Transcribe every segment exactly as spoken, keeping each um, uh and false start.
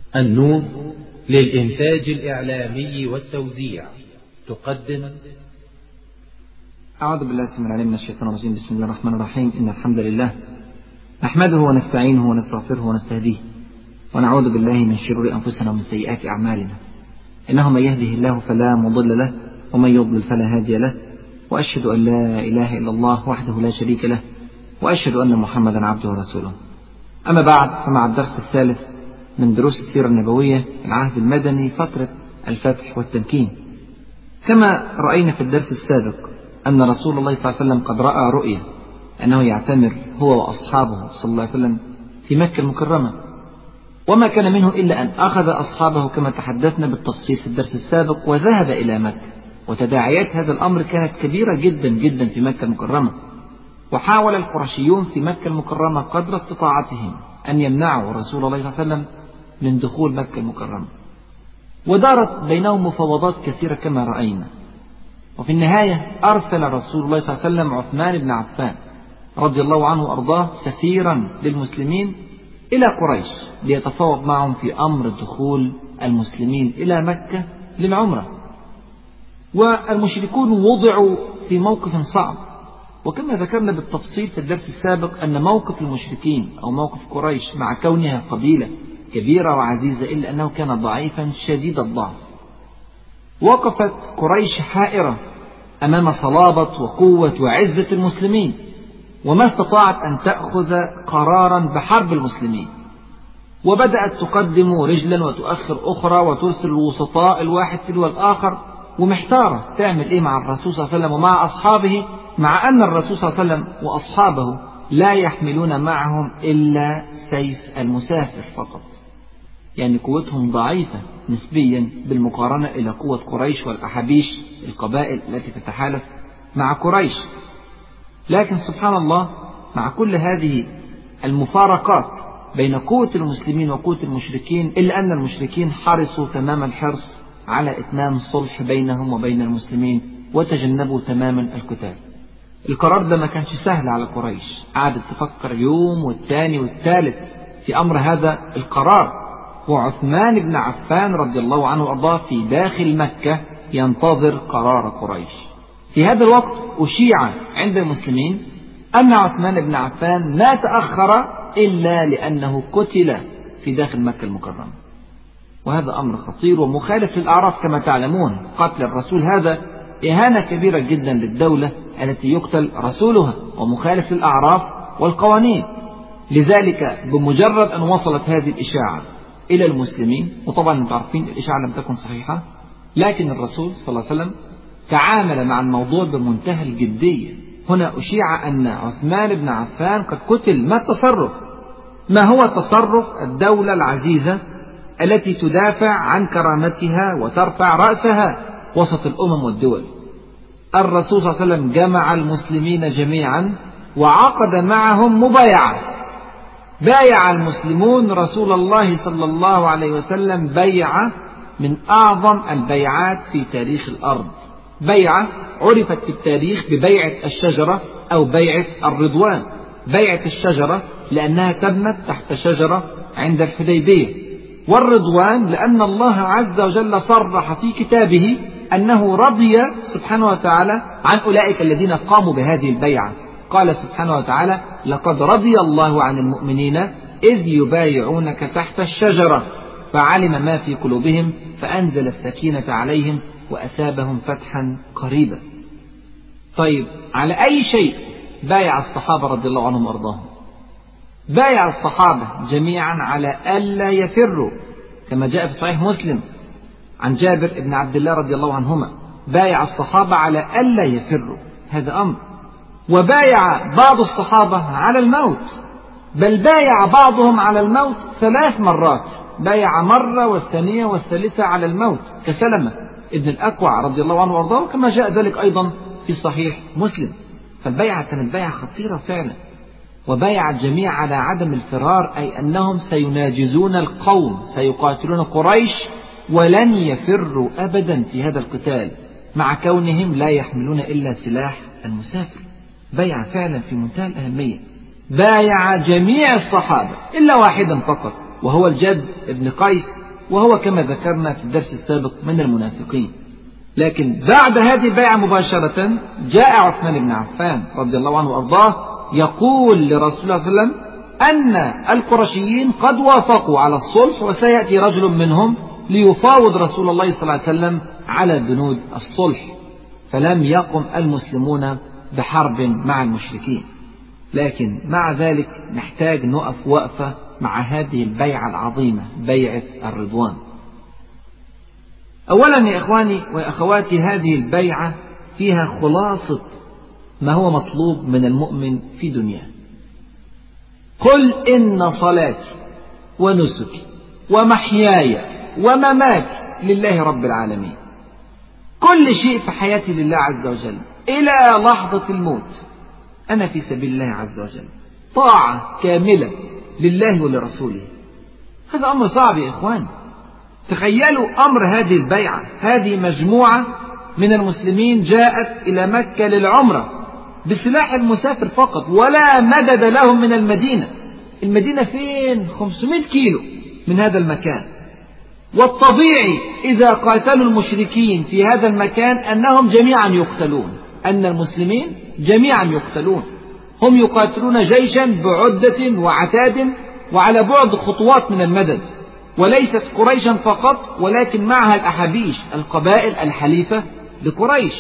النور للإنتاج الإعلامي والتوزيع تقدم. أعوذ بالله السميع العليم من الشيطان الرجيم. بسم الله الرحمن الرحيم. إن الحمد لله نحمده ونستعينه ونستغفره ونستهديه ونعوذ بالله من شرور أنفسنا ومن سيئات أعمالنا. إنه من يهده الله فلا مضل له ومن يضلل فلا هادي له، وأشهد أن لا إله إلا الله وحده لا شريك له، وأشهد أن محمدا عبده ورسوله. أما بعد، فمع الدرس الثالث من دروس السيرة النبوية العهد المدني فترة الفتح والتمكين. كما رأينا في الدرس السابق أن رسول الله صلى الله عليه وسلم قد رأى رؤية أنه يعتمر هو وأصحابه صلى الله عليه وسلم في مكة المكرمة، وما كان منه إلا أن أخذ أصحابه كما تحدثنا بالتفصيل في الدرس السابق وذهب إلى مكة. وتداعيات هذا الأمر كانت كبيرة جدا جدا في مكة المكرمة، وحاول القرشيون في مكة المكرمة قدر استطاعتهم أن يمنعوا رسول الله صلى الله عليه وسلم من دخول مكة المكرمة، ودارت بينهم مفاوضات كثيرة كما رأينا. وفي النهاية أرسل رسول الله صلى الله عليه وسلم عثمان بن عفان رضي الله عنه وأرضاه سفيرا للمسلمين إلى قريش ليتفاوض معهم في أمر دخول المسلمين إلى مكة للعمرة. والمشركون وضعوا في موقف صعب، وكما ذكرنا بالتفصيل في الدرس السابق أن موقف المشركين أو موقف قريش مع كونها قبيلة كبيرة وعزيزة إلا أنه كان ضعيفا شديد الضعف. وقفت قريش حائرة أمام صلابة وقوة وعزة المسلمين، وما استطاعت أن تأخذ قرارا بحرب المسلمين، وبدأت تقدم رجلا وتؤخر أخرى وترسل الوسطاء الواحد تلو الآخر، ومحتارة تعمل إيه مع الرسول صلى الله عليه وسلم ومع أصحابه، مع أن الرسول صلى الله عليه وسلم وأصحابه لا يحملون معهم إلا سيف المسافر فقط، يعني قوتهم ضعيفة نسبيا بالمقارنة إلى قوة قريش والأحابيش القبائل التي تتحالف مع قريش. لكن سبحان الله، مع كل هذه المفارقات بين قوة المسلمين وقوة المشركين، إلا أن المشركين حرصوا تمام الحرص على إتمام الصلح بينهم وبين المسلمين وتجنبوا تماما القتال. القرار ده ما كانش سهل على قريش، قعدت تفكر يوم والتاني والثالث في أمر هذا القرار، وعثمان بن عفان رضي الله عنه وأرضاه في داخل مكة ينتظر قرار قريش. في هذا الوقت أشيع عند المسلمين أن عثمان بن عفان ما تأخر إلا لأنه قتل في داخل مكة المكرمة، وهذا أمر خطير ومخالف للأعراف كما تعلمون. قتل الرسول هذا إهانة كبيرة جدا للدولة التي يقتل رسولها، ومخالف للأعراف والقوانين. لذلك بمجرد أن وصلت هذه الإشاعة إلى المسلمين، وطبعا انتم عارفين الإشاعة لم تكن صحيحة، لكن الرسول صلى الله عليه وسلم تعامل مع الموضوع بمنتهى الجدية. هنا أشيع أن عثمان بن عفان قد قتل. ما التصرف؟ ما هو تصرف الدولة العزيزة التي تدافع عن كرامتها وترفع رأسها وسط الأمم والدول؟ الرسول صلى الله عليه وسلم جمع المسلمين جميعا وعقد معهم مبايعة. بايع المسلمون رسول الله صلى الله عليه وسلم بيعة من أعظم البيعات في تاريخ الأرض، بيعة عرفت في التاريخ ببيعة الشجرة أو بيعة الرضوان. بيعة الشجرة لأنها تمت تحت شجرة عند الحديبية، والرضوان لأن الله عز وجل صرح في كتابه أنه رضي سبحانه وتعالى عن أولئك الذين قاموا بهذه البيعة. قال سبحانه وتعالى: لقد رضي الله عن المؤمنين إذ يبايعونك تحت الشجرة فعلم ما في قلوبهم فأنزل السكينة عليهم وأثابهم فتحا قريبا. طيب، على أي شيء بايع الصحابة رضي الله عنهم وأرضاهم؟ بايع الصحابة جميعا على ألا يفروا، كما جاء في صحيح مسلم عن جابر بن عبد الله رضي الله عنهما، بايع الصحابة على ألا يفروا، هذا أمر. وبايع بعض الصحابة على الموت، بل بايع بعضهم على الموت ثلاث مرات، بايع مرة والثانية والثالثة على الموت كسلمة ابن الأكوع رضي الله عنه وارضاه، كما جاء ذلك أيضا في صحيح مسلم. فالبيعة كانت بيعة خطيرة فعلا. وبايع الجميع على عدم الفرار، أي أنهم سيناجزون القوم، سيقاتلون قريش ولن يفروا أبدا في هذا القتال، مع كونهم لا يحملون إلا سلاح المسافر. بيعة فعلا في منتهى الأهمية. بايع جميع الصحابة إلا واحدا فقط وهو الجد بن قيس، وهو كما ذكرنا في الدرس السابق من المنافقين. لكن بعد هذه البيعة مباشرة جاء عثمان بن عفان رضي الله عنه وأرضاه يقول لرسول الله صلى الله عليه وسلم أن القرشيين قد وافقوا على الصلح، وسيأتي رجل منهم ليفاوض رسول الله صلى الله عليه وسلم على بنود الصلح. فلم يقم المسلمون بحرب مع المشركين. لكن مع ذلك نحتاج نقف وقفة مع هذه البيعة العظيمة، بيعة الرضوان. أولا يا إخواني وأخواتي، هذه البيعة فيها خلاصة ما هو مطلوب من المؤمن في دنياه. قل إن صلاتي ونسكي ومحياي ومماتي لله رب العالمين. كل شيء في حياتي لله عز وجل إلى لحظة الموت أنا في سبيل الله عز وجل، طاعة كاملة لله ولرسوله. هذا أمر صعب يا إخواني. تخيلوا أمر هذه البيعة، هذه مجموعة من المسلمين جاءت إلى مكة للعمرة بسلاح المسافر فقط، ولا مدد لهم من المدينة. المدينة فين؟ خمسمائة كيلو من هذا المكان. والطبيعي إذا قاتلوا المشركين في هذا المكان أنهم جميعا يقتلون، أن المسلمين جميعا يقتلون. هم يقاتلون جيشا بعدة وعتاد وعلى بعد خطوات من المدد، وليست قريشا فقط ولكن معها الأحابيش، القبائل الحليفة لقريش.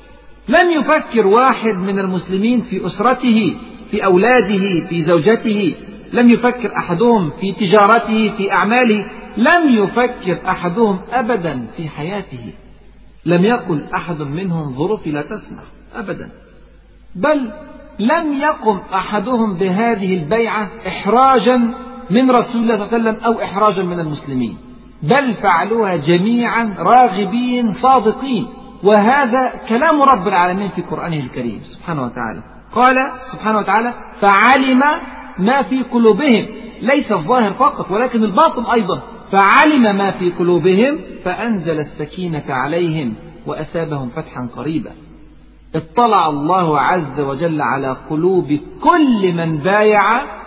لم يفكر واحد من المسلمين في أسرته، في أولاده، في زوجته. لم يفكر أحدهم في تجارته، في أعماله. لم يفكر أحدهم أبدا في حياته. لم يقل أحد منهم ظروفي لا تسمح أبدا. بل لم يقم أحدهم بهذه البيعة إحراجا من رسول الله صلى الله عليه وسلم أو إحراجا من المسلمين، بل فعلوها جميعا راغبين صادقين. وهذا كلام رب العالمين في قرآنه الكريم سبحانه وتعالى. قال سبحانه وتعالى: فعلم ما في قلوبهم، ليس الظاهر فقط ولكن الباطن أيضا. فعلم ما في قلوبهم فأنزل السكينة عليهم وأثابهم فتحا قريبا. اطلع الله عز وجل على قلوب كل من بايع،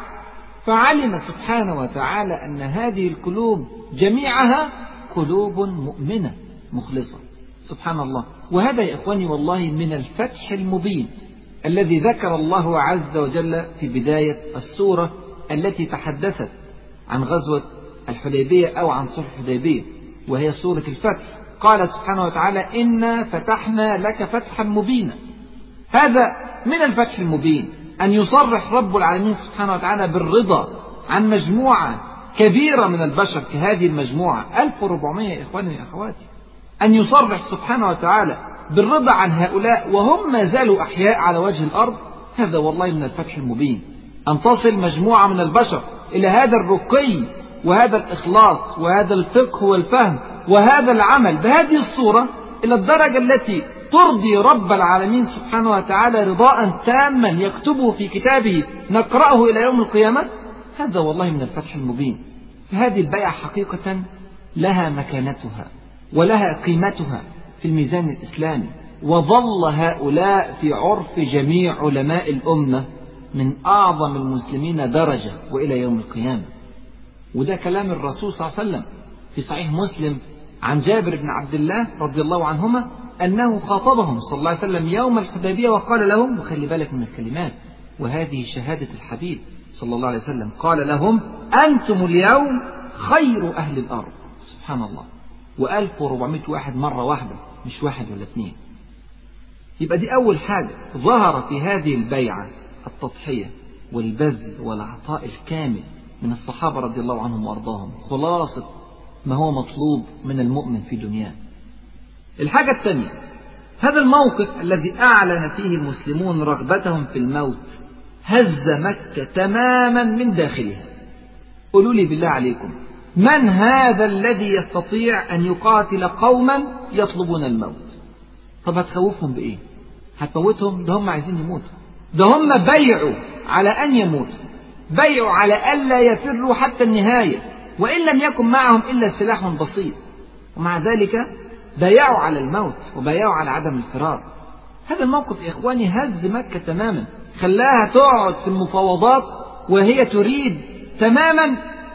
فعلم سبحانه وتعالى أن هذه القلوب جميعها قلوب مؤمنة مخلصة. سبحان الله. وهذا يا إخواني والله من الفتح المبين الذي ذكر الله عز وجل في بداية السورة التي تحدثت عن غزوة الحديبية أو عن صلح الحديبية، وهي سورة الفتح. قال سبحانه وتعالى: إنا فتحنا لك فتحا مبينا. هذا من الفتح المبين، أن يصرح رب العالمين سبحانه وتعالى بالرضا عن مجموعة كبيرة من البشر كهذه المجموعة ألف وأربعمائة يا إخواني يا أخواتي. أن يصرح سبحانه وتعالى بالرضا عن هؤلاء وهم ما زالوا أحياء على وجه الأرض. هذا والله من الفتح المبين، أن تصل مجموعة من البشر إلى هذا الرقي وهذا الإخلاص وهذا الفقه والفهم وهذا العمل بهذه الصورة إلى الدرجة التي ترضي رب العالمين سبحانه وتعالى رضاء تاما يكتبه في كتابه نقرأه إلى يوم القيامة. هذا والله من الفتح المبين. فهذه البيعة حقيقة لها مكانتها ولها قيمتها في الميزان الإسلامي، وظل هؤلاء في عرف جميع علماء الأمة من أعظم المسلمين درجة وإلى يوم القيامة. وده كلام الرسول صلى الله عليه وسلم في صحيح مسلم عن جابر بن عبد الله رضي الله عنهما أنه خاطبهم صلى الله عليه وسلم يوم الحديبية وقال لهم، وخلي بالك من الكلمات وهذه شهادة الحبيب صلى الله عليه وسلم، قال لهم: أنتم اليوم خير أهل الأرض. سبحان الله. وألف وأربعمائة واحد مرة واحدة، مش واحد ولا اثنين. يبقى دي أول حاجة ظهر في هذه البيعة، التضحية والبذل والعطاء الكامل من الصحابة رضي الله عنهم وأرضاهم، خلاصة ما هو مطلوب من المؤمن في دنياه. الحاجة الثانية، هذا الموقف الذي أعلن فيه المسلمون رغبتهم في الموت هز مكة تماما من داخلها. قولوا لي بالله عليكم، من هذا الذي يستطيع أن يقاتل قوما يطلبون الموت؟ طب هتخوفهم بإيه؟ هتموتهم؟ ده هم عايزين يموتوا، ده هم بيعوا على أن يموتوا، بيعوا على ألا يفروا حتى النهاية، وإن لم يكن معهم إلا سلاح بسيط، ومع ذلك بايعوا على الموت وبايعوا على عدم الفرار. هذا الموقف يا إخواني هز مكة تماما، خلاها تقعد في المفاوضات وهي تريد تماما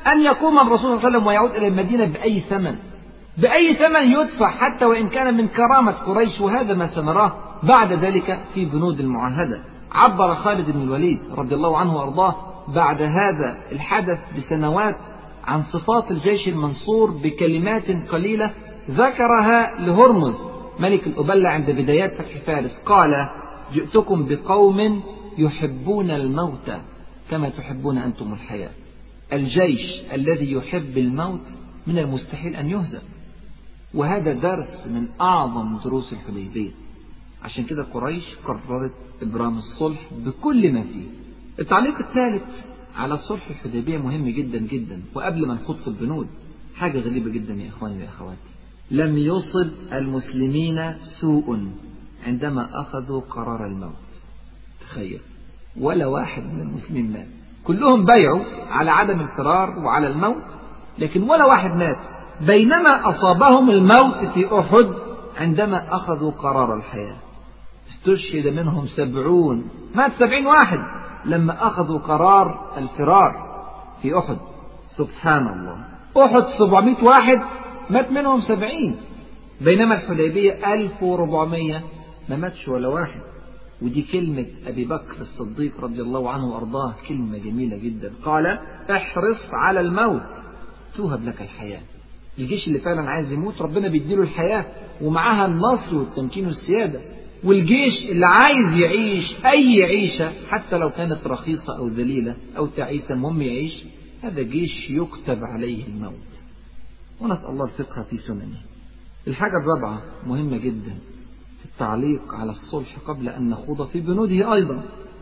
أن يقوم الرسول صلى الله عليه وسلم ويعود إلى المدينة بأي ثمن، بأي ثمن يدفع حتى وإن كان من كرامة قريش. وهذا ما سنراه بعد ذلك في بنود المعاهدة. عبر خالد بن الوليد رضي الله عنه وأرضاه بعد هذا الحدث بسنوات عن صفات الجيش المنصور بكلمات قليلة ذكرها لهرمز ملك الأبلة عند بدايات فتح فارس. قال: جئتكم بقوم يحبون الموت كما تحبون أنتم الحياة. الجيش الذي يحب الموت من المستحيل أن يهزم. وهذا درس من أعظم دروس الحديبية. عشان كده قريش قررت إبرام الصلح بكل ما فيه. التعليق الثالث على الصلح الحديبية مهم جدا جدا. وقبل ما نخوض في البنود، حاجة غريبة جدا يا إخواني وأخواتي، لم يصب المسلمين سوء عندما أخذوا قرار الموت. تخيل، ولا واحد من المسلمين مات. كلهم بايعوا على عدم الفرار وعلى الموت، لكن ولا واحد مات. بينما أصابهم الموت في أحد عندما أخذوا قرار الحياة. استشهد منهم سبعون، مات سبعين واحد لما أخذوا قرار الفرار في أحد. سبحان الله، أحد سبعمائة واحد مات منهم سبعين، بينما الحديبية ألف وأربعمائة ما ماتش ولا واحد. ودي كلمة أبي بكر الصديق رضي الله عنه وأرضاه، كلمة جميلة جدا. قال: احرص على الموت توهب لك الحياة. الجيش اللي فعلا عايز يموت ربنا بيديله الحياة ومعاها النصر والتمكين والسيادة. والجيش اللي عايز يعيش أي عيشة حتى لو كانت رخيصة أو ذليلة أو تعيسة، المهم يعيش، هذا جيش يكتب عليه الموت. ونسأل الله الفقه في سننه. الحاجة الرابعة مهمة جدا في التعليق على الصلح قبل أن نخوض في بنوده أيضا.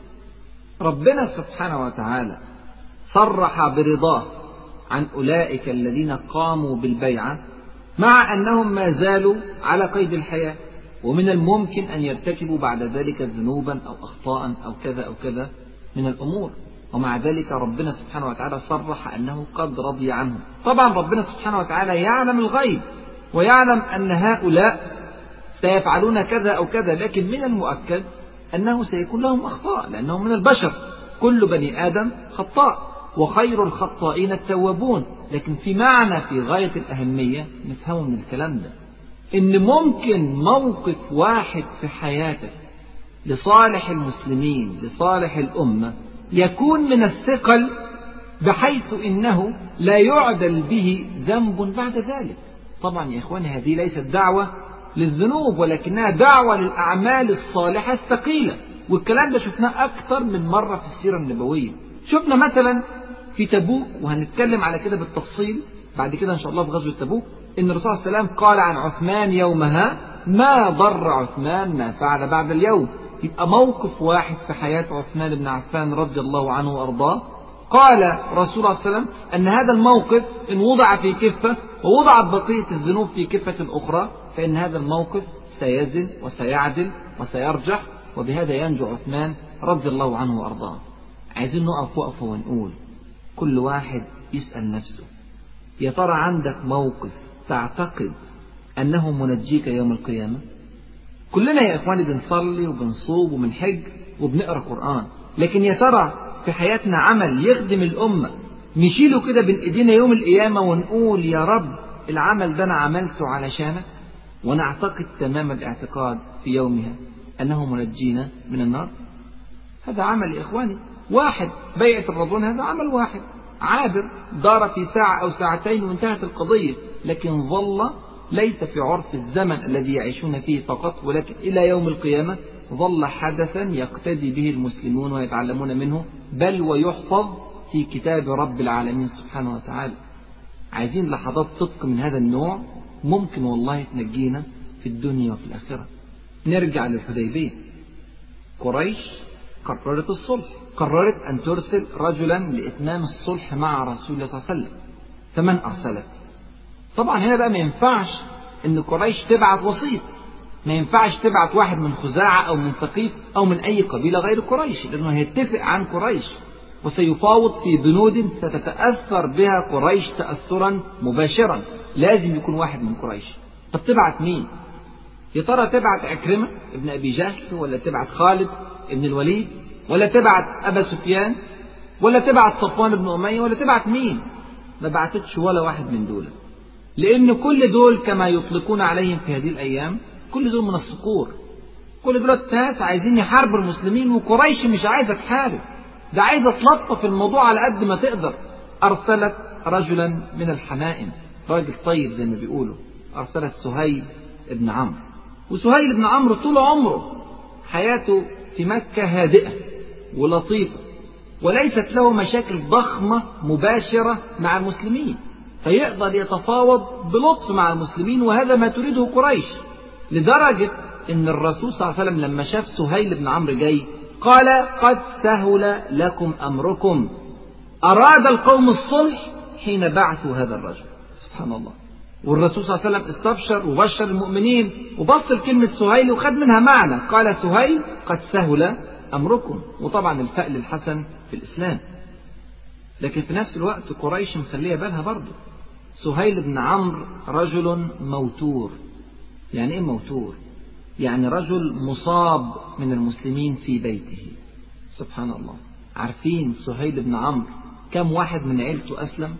ربنا سبحانه وتعالى صرح برضاه عن أولئك الذين قاموا بالبيعة، مع أنهم ما زالوا على قيد الحياة، ومن الممكن أن يرتكبوا بعد ذلك ذنوبا أو أخطاء أو كذا أو كذا من الأمور، ومع ذلك ربنا سبحانه وتعالى صرح أنه قد رضي عنهم. طبعا ربنا سبحانه وتعالى يعلم الغيب ويعلم أن هؤلاء سيفعلون كذا أو كذا، لكن من المؤكد أنه سيكون لهم أخطاء، لأنهم من البشر، كل بني آدم خطاء وخير الخطائين التوابون. لكن في معنى في غاية الأهمية نفهمه من الكلام ده، إن ممكن موقف واحد في حياتك لصالح المسلمين لصالح الأمة يكون من الثقل بحيث إنه لا يعدل به ذنب بعد ذلك. طبعا يا إخواني هذه ليست دعوة للذنوب، ولكنها دعوة للأعمال الصالحة الثقيلة. والكلام ده شفناه أكثر من مرة في السيرة النبوية. شفنا مثلا في تبوك، وهنتكلم على كده بالتفصيل بعد كده إن شاء الله في غزوة تبوك، إن الرسول صلى الله عليه وسلم قال عن عثمان يومها: ما ضر عثمان ما فعل بعد اليوم. يبقى موقف واحد في حياة عثمان بن عفان رضي الله عنه وأرضاه، قال رسول الله صلى الله عليه وسلم أن هذا الموقف إن وضع في كفة ووضعت بقية الذنوب في كفة أخرى، فإن هذا الموقف سيزن وسيعدل وسيرجح، وبهذا ينجو عثمان رضي الله عنه وأرضاه. عايزين نقف وقفة ونقول كل واحد يسأل نفسه، يا ترى عندك موقف تعتقد أنه منجيك يوم القيامة؟ كلنا يا إخواني بنصلي وبنصوم وبنحج وبنقرأ قرآن، لكن يا ترى في حياتنا عمل يخدم الأمة نشيله كده بين إيدينا يوم القيامة ونقول يا رب العمل ده أنا عملته علشانك، ونعتقد تمام الاعتقاد في يومها أنه منجينا من النار؟ هذا عمل يا إخواني واحد. بيعة الرضوان هذا عمل واحد عابر دار في ساعة أو ساعتين وانتهت القضية، لكن ظل ليس في عرف الزمن الذي يعيشون فيه فقط، ولكن إلى يوم القيامة ظل حدثا يقتدي به المسلمون ويتعلمون منه، بل ويحفظ في كتاب رب العالمين سبحانه وتعالى. عايزين لحظات صدق من هذا النوع ممكن والله تنجينا في الدنيا وفي الآخرة. نرجع للحديبية. قريش قررت الصلح، قررت أن ترسل رجلا لإتمام الصلح مع رسول الله صلى الله عليه وسلم. فمن أرسلت؟ طبعا هنا بقى ما ينفعش أن قريش تبعت وسيط، ما ينفعش تبعت واحد من خزاعة أو من ثقيف أو من أي قبيلة غير قريش، لأنه هيتفق عن قريش وسيفاوض في بنود ستتأثر بها قريش تأثرا مباشرا. لازم يكون واحد من قريش. طب تبعت مين؟ يا ترى تبعت عكرمة ابن أبي جهل، ولا تبعت خالد ابن الوليد، ولا تبعت أبا سفيان، ولا تبعت صفوان بن أمية، ولا تبعت مين؟ ما بعتتش ولا واحد من دول، لأن كل دول كما يطلقون عليهم في هذه الأيام كل دول من الصقور، كل دول ناس عايزين يحاربوا المسلمين، وقريش مش عايزة تحارب، ده عايزة تلطف الموضوع على قد ما تقدر. أرسلت رجلا من الحمائم، راجل طيب زي ما بيقولوا، أرسلت سهيل بن عمرو. وسهيل بن عمرو طول عمره حياته في مكة هادئة ولطيفة، وليست له مشاكل ضخمة مباشرة مع المسلمين، فيقدر يتفاوض بلطف مع المسلمين، وهذا ما تريده قريش. لدرجة ان الرسول صلى الله عليه وسلم لما شاف سهيل بن عمرو جاي قال: قد سهل لكم أمركم. أراد القوم الصلح حين بعثوا هذا الرجل. سبحان الله. والرسول صلى الله عليه وسلم استبشر وبشر المؤمنين وبص لكلمة سهيل وخد منها معنى، قال سهيل قد سهل أمركم. وطبعا الفأل الحسن في الإسلام. لكن في نفس الوقت قريش مخليها بالها برضه. سهيل بن عمرو رجل موتور. يعني إيه موتور؟ يعني رجل مصاب من المسلمين في بيته. سبحان الله. عارفين سهيل بن عمرو كم واحد من عيلته أسلم؟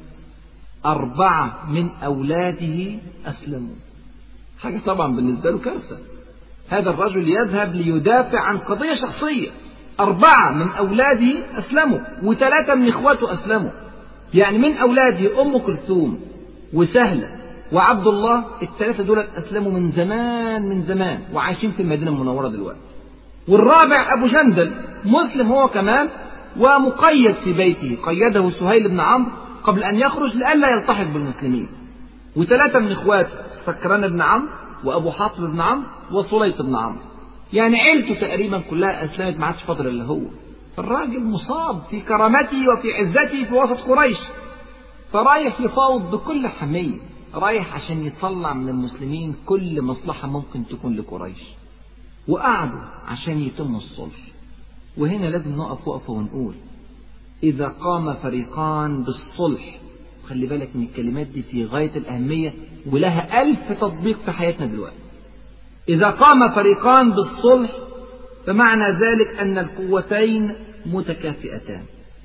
أربعة من أولاده أسلموا. حاجة طبعا بالنسبة له كارثة. هذا الرجل يذهب ليدافع عن قضية شخصية، أربعة من أولاده أسلموا وثلاثة من إخواته أسلموا. يعني من أولاده أم كلثوم وسهلة وعبد الله، الثلاثة دول أسلموا من زمان من زمان وعايشين في المدينة المنورة دلوقتي. والرابع أبو جندل مسلم هو كمان ومقيد في بيته، قيده سهيل بن عمرو قبل أن يخرج لئلا يلتحق بالمسلمين. وثلاثة من إخواته سكران بن عمرو وأبو حاطب بن عمرو وصليط بن عمرو. يعني عيلته تقريبا كلها أسلمت، ما عادش فاضل إلا هو. فالراجل مصاب في كرامته وفي عزته في وسط قريش، فرايح يفاوض بكل حمية، رايح عشان يطلع من المسلمين كل مصلحة ممكن تكون لقريش. وقعدوا عشان يتم الصلح. وهنا لازم نقف وقفة ونقول: إذا قام فريقان بالصلح، خلي بالك من الكلمات دي في غاية الأهمية ولها ألف تطبيق في حياتنا دلوقتي. إذا قام فريقان بالصلح فمعنى ذلك أن القوتين متكافئتان.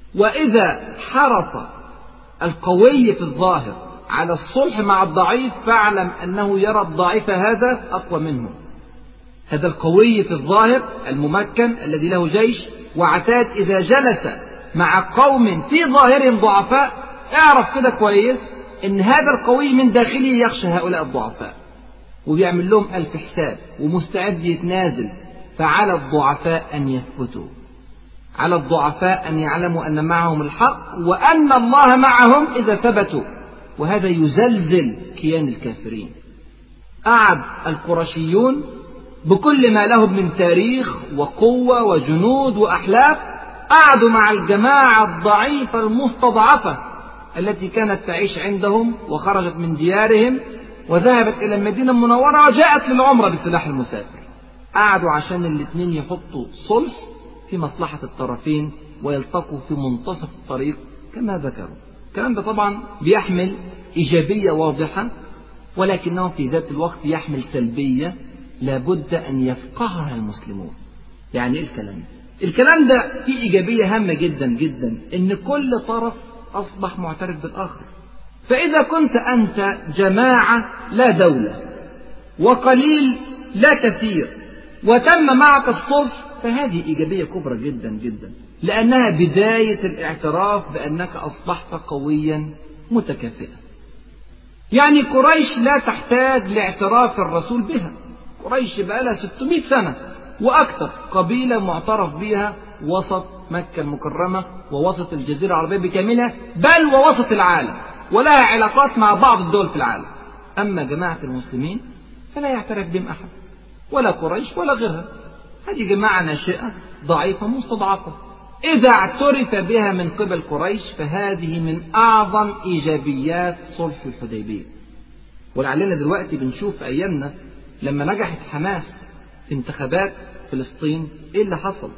وإذا حرص القوي في الظاهر على الصلح مع الضعيف فاعلم أنه يرى الضعيف هذا أقوى منه. هذا القوي في الظاهر الممكن الذي له جيش وعتاد إذا جلس مع قوم في ظاهرهم ضعفاء اعرف كده كويس ان هذا القوي من داخله يخشى هؤلاء الضعفاء وبيعمل لهم ألف حساب ومستعد يتنازل. فعلى الضعفاء أن يثبتوا، على الضعفاء أن يعلموا أن معهم الحق وأن الله معهم إذا ثبتوا، وهذا يزلزل كيان الكافرين. قعد القرشيون بكل ما لهم من تاريخ وقوة وجنود وأحلاف، قعدوا مع الجماعة الضعيفة المستضعفة التي كانت تعيش عندهم وخرجت من ديارهم وذهبت إلى المدينة المنورة وجاءت للعمرة بسلاح المسافر. قعدوا عشان الاثنين يحطوا صلح في مصلحة الطرفين ويلتقوا في منتصف الطريق كما ذكروا. الكلام ده طبعا بيحمل إيجابية واضحة، ولكنه في ذات الوقت يحمل سلبية لابد أن يفقهها المسلمون. يعني إيه الكلام ده؟ الكلام ده فيه إيجابية هامة جدا جدا، إن كل طرف أصبح معترف بالآخر. فإذا كنت أنت جماعة لا دولة وقليل لا كثير وتم معك الصلح، فهذه إيجابية كبرى جدا جدا، لأنها بداية الاعتراف بأنك أصبحت قويا متكافئا. يعني قريش لا تحتاج لاعتراف الرسول بها. قريش بقى لها ستمائة سنة وأكثر قبيلة معترف بها وسط مكة المكرمة ووسط الجزيرة العربية بكاملها، بل ووسط العالم، ولها علاقات مع بعض الدول في العالم. أما جماعة المسلمين فلا يعترف بهم أحد، ولا قريش ولا غيرها. هذه جماعة ناشئة ضعيفة مستضعفة. إذا اعترف بها من قبل قريش فهذه من أعظم إيجابيات صلح الحديبية. ولعلنا دلوقتي بنشوف في أيامنا لما نجحت حماس في انتخابات فلسطين إيه اللي حصل؟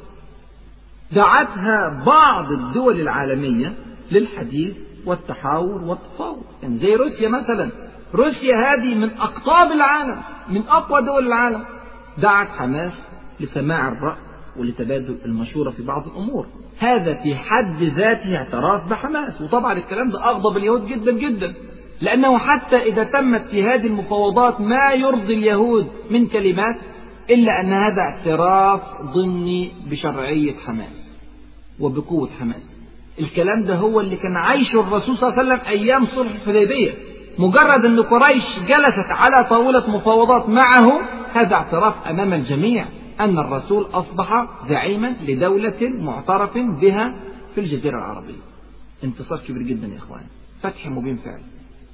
دعتها بعض الدول العالمية للحديث والتحاور والتفاوض. يعني زي روسيا مثلا، روسيا هذه من أقطاب العالم، من أقوى دول العالم، دعت حماس لسماع الرأي ولتبادل المشورة في بعض الأمور. هذا في حد ذاته اعتراف بحماس. وطبعا الكلام ده أغضب اليهود جدا جدا، لأنه حتى إذا تمت في هذه المفاوضات ما يرضي اليهود من كلمات، إلا أن هذا اعتراف ضمني بشرعية حماس وبقوة حماس. الكلام ده هو اللي كان عايشه الرسول صلى الله عليه وسلم أيام صلح الحديبية. مجرد أن قريش جلست على طاولة مفاوضات معه، هذا اعتراف أمام الجميع أن الرسول أصبح زعيما لدولة معترف بها في الجزيرة العربية. انتصار كبير جدا يا إخوان، فتح مبين فعلا.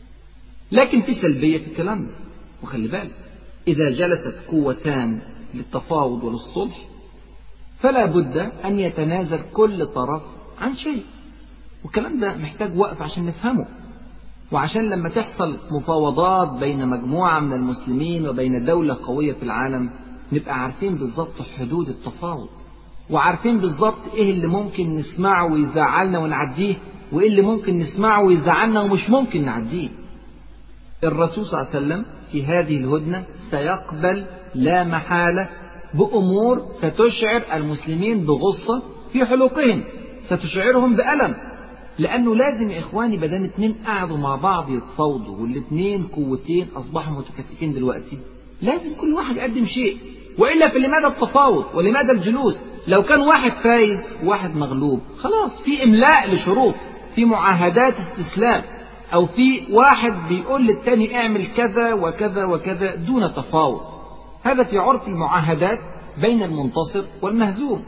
لكن في سلبية في الكلام ده، وخلي بالك إذا جلست قوتان للتفاوض وللصلح فلا بد أن يتنازل كل طرف عن شيء، والكلام ده محتاج وقف عشان نفهمه، وعشان لما تحصل مفاوضات بين مجموعة من المسلمين وبين دولة قوية في العالم نبقى عارفين بالضبط حدود التفاوض، وعارفين بالضبط إيه اللي ممكن نسمعه ويزعلنا ونعديه، وإيه اللي ممكن نسمعه ويزعلنا ومش ممكن نعديه. الرسول صلى الله عليه وسلم في هذه الهدنة سيقبل لا محالة بأمور ستشعر المسلمين بغصة في حلقهم، ستشعرهم بألم، لأنه لازم يا إخواني بدل اتنين قعدوا مع بعض يتفاوضوا والاتنين قوتين أصبحوا متكافئين دلوقتي، لازم كل واحد يقدم شيء، وإلا في لماذا التفاوض ولماذا الجلوس؟ لو كان واحد فايز وواحد مغلوب خلاص في إملاء لشروط، في معاهدات استسلام، أو في واحد بيقول للتاني اعمل كذا وكذا وكذا دون تفاوض. هذا في عرف المعاهدات بين المنتصر والمهزوم.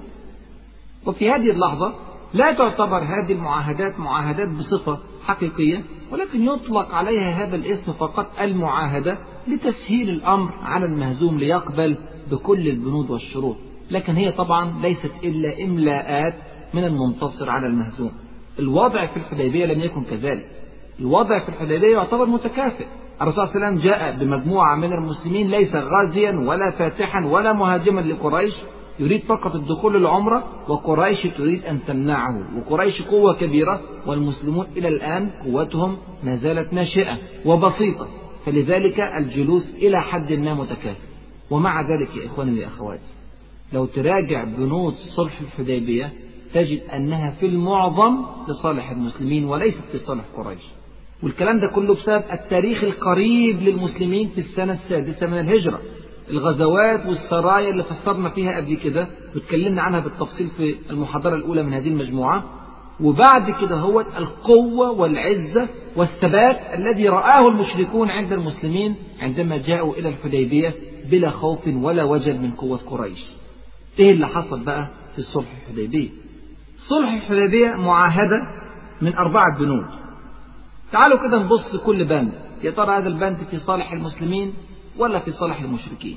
وفي هذه اللحظة لا تعتبر هذه المعاهدات معاهدات بصفة حقيقية، ولكن يطلق عليها هذا الاسم فقط المعاهدة لتسهيل الأمر على المهزوم ليقبل بكل البنود والشروط، لكن هي طبعا ليست إلا إملاءات من المنتصر على المهزوم. الوضع في الحديبية لم يكن كذلك. الوضع في الحديبية يعتبر متكافئ. الرسول صلى الله عليه وسلم جاء بمجموعة من المسلمين ليس غازيا ولا فاتحا ولا مهاجما لقريش، يريد فقط الدخول للعمرة، وقريش تريد أن تمنعه، وقريش قوة كبيرة والمسلمون إلى الآن قوتهم ما زالت ناشئة وبسيطة، فلذلك الجلوس إلى حد ما متكافئ. ومع ذلك يا إخواني يا أخواتي لو تراجع بنود صلح الحديبية تجد أنها في المعظم لصالح المسلمين وليست لصالح قريش، والكلام ده كله بسبب التاريخ القريب للمسلمين في السنة السادسة من الهجرة. الغزوات والسرايا اللي فسرنا فيها قبل كده واتكلمنا عنها بالتفصيل في المحاضرة الأولى من هذه المجموعة. وبعد كده هو القوة والعزة والثبات الذي رآه المشركون عند المسلمين عندما جاءوا إلى الحديبية بلا خوف ولا وجل من قوة قريش. إيه اللي حصل بقى في صلح الحديبية؟ صلح الحديبية معاهدة من أربعة بنود. تعالوا كده نبص كل بند، يا ترى هذا البند في صالح المسلمين ولا في صالح المشركين؟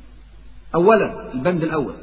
أولا البند الأول،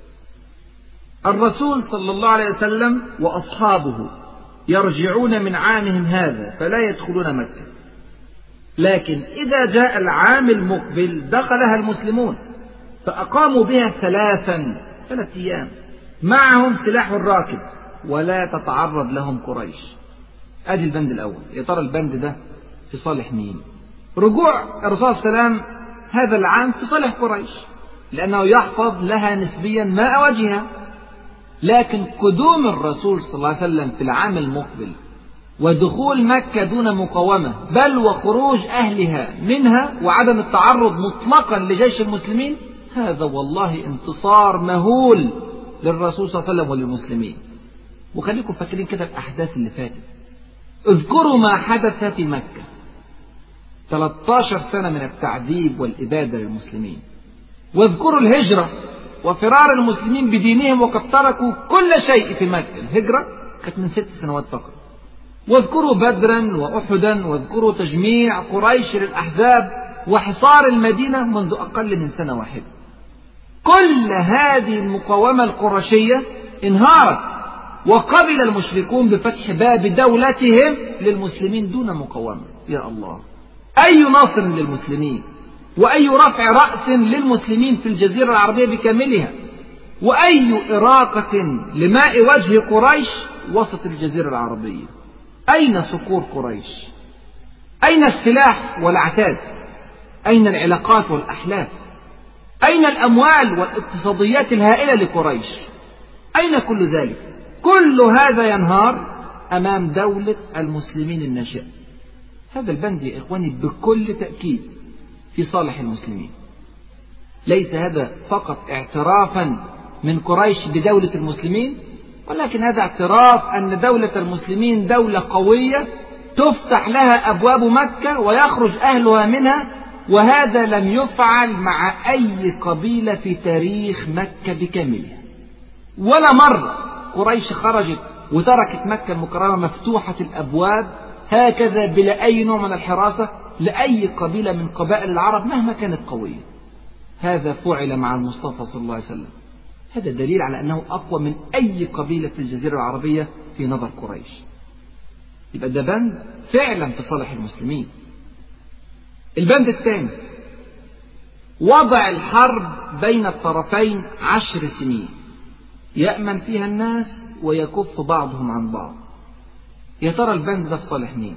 الرسول صلى الله عليه وسلم وأصحابه يرجعون من عامهم هذا فلا يدخلون مكة، لكن إذا جاء العام المقبل دخلها المسلمون، فأقاموا بها ثلاثا ثلاث أيام معهم سلاح الراكب ولا تتعرض لهم قريش. أدي البند الأول. يا ترى البند ده في صالح مين؟ رجوع الرسول صلى الله عليه وسلم هذا العام في صالح قريش لأنه يحفظ لها نسبيا ماء وجهها، لكن قدوم الرسول صلى الله عليه وسلم في العام المقبل ودخول مكة دون مقاومة بل وخروج أهلها منها وعدم التعرض مطلقا لجيش المسلمين، هذا والله انتصار مهول للرسول صلى الله عليه وسلم وللمسلمين. وخليكم فاكرين كده الأحداث اللي فاتت، اذكروا ما حدث في مكة، ثلاثة عشر سنة من التعذيب والإبادة للمسلمين، واذكروا الهجرة وفرار المسلمين بدينهم وقد تركوا كل شيء في مكة. الهجرة كانت من ست سنوات فقط. واذكروا بدرا وأحدا، واذكروا تجميع قريش للأحزاب وحصار المدينة منذ أقل من سنة واحدة. كل هذه المقاومة القرشية انهارت، وقبل المشركون بفتح باب دولتهم للمسلمين دون مقاومة. يا الله، أي نصر للمسلمين، وأي رفع رأس للمسلمين في الجزيرة العربية بكاملها، وأي إراقة لماء وجه قريش وسط الجزيرة العربية. أين صقور قريش؟ أين السلاح والعتاد؟ أين العلاقات والأحلاف؟ أين الأموال والاقتصاديات الهائلة لقريش؟ أين كل ذلك؟ كل هذا ينهار أمام دولة المسلمين الناشئة. هذا البند يا إخواني بكل تأكيد في صالح المسلمين. ليس هذا فقط اعترافا من قريش بدولة المسلمين، ولكن هذا اعتراف أن دولة المسلمين دولة قوية تفتح لها أبواب مكة ويخرج أهلها منها، وهذا لم يفعل مع أي قبيلة في تاريخ مكة بكاملها. ولا مرة قريش خرجت وتركت مكة المكرمة مفتوحة الأبواب هكذا بلا أي نوع من الحراسة لأي قبيلة من قبائل العرب مهما كانت قوية. هذا فعل مع المصطفى صلى الله عليه وسلم. هذا دليل على أنه أقوى من أي قبيلة في الجزيرة العربية في نظر قريش. يبقى ده بند فعلا في صالح المسلمين. البند الثاني وضع الحرب بين الطرفين عشر سنين يأمن فيها الناس ويكف بعضهم عن بعض. يا ترى البند ده في صالح مين؟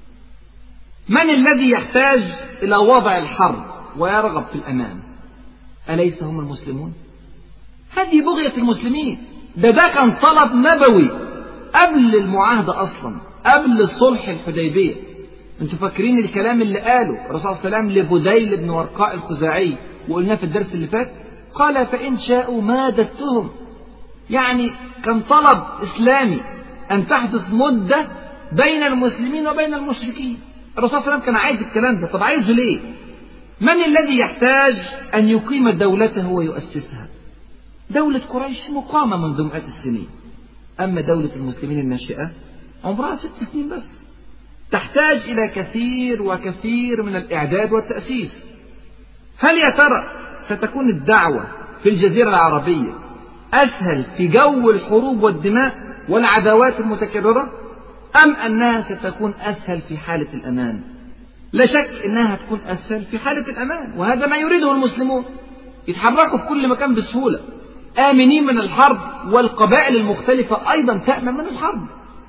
من الذي يحتاج إلى وضع الحرب ويرغب في الأمان؟ أليس هم المسلمون؟ هذه بغية المسلمين. ده ده كان طلب نبوي قبل المعاهدة أصلا، قبل صلح الحديبية. انتوا فاكرين الكلام اللي قاله الرسول صلى الله عليه وسلم لبديل بن ورقاء الخزاعي وقلناه في الدرس اللي فات؟ قال فإن شاءوا مادتهم. يعني كان طلب إسلامي أن تحدث مدة بين المسلمين وبين المشركين. الرسول صلى الله عليه وسلم كان عايز الكلام ده. طب عايزه ليه؟ من الذي يحتاج أن يقيم دولته ويؤسسها؟ دولة قريش مقامة منذ مئات السنين، أما دولة المسلمين الناشئة عمرها ست سنين بس، تحتاج إلى كثير وكثير من الإعداد والتأسيس. هل يا ترى ستكون الدعوة في الجزيرة العربية أسهل في جو الحروب والدماء والعداوات المتكررة، أم أنها ستكون أسهل في حالة الأمان؟ لا شك أنها تكون أسهل في حالة الأمان، وهذا ما يريده المسلمون، يتحركوا في كل مكان بسهولة آمنين من الحرب، والقبائل المختلفة أيضا تأمن من الحرب.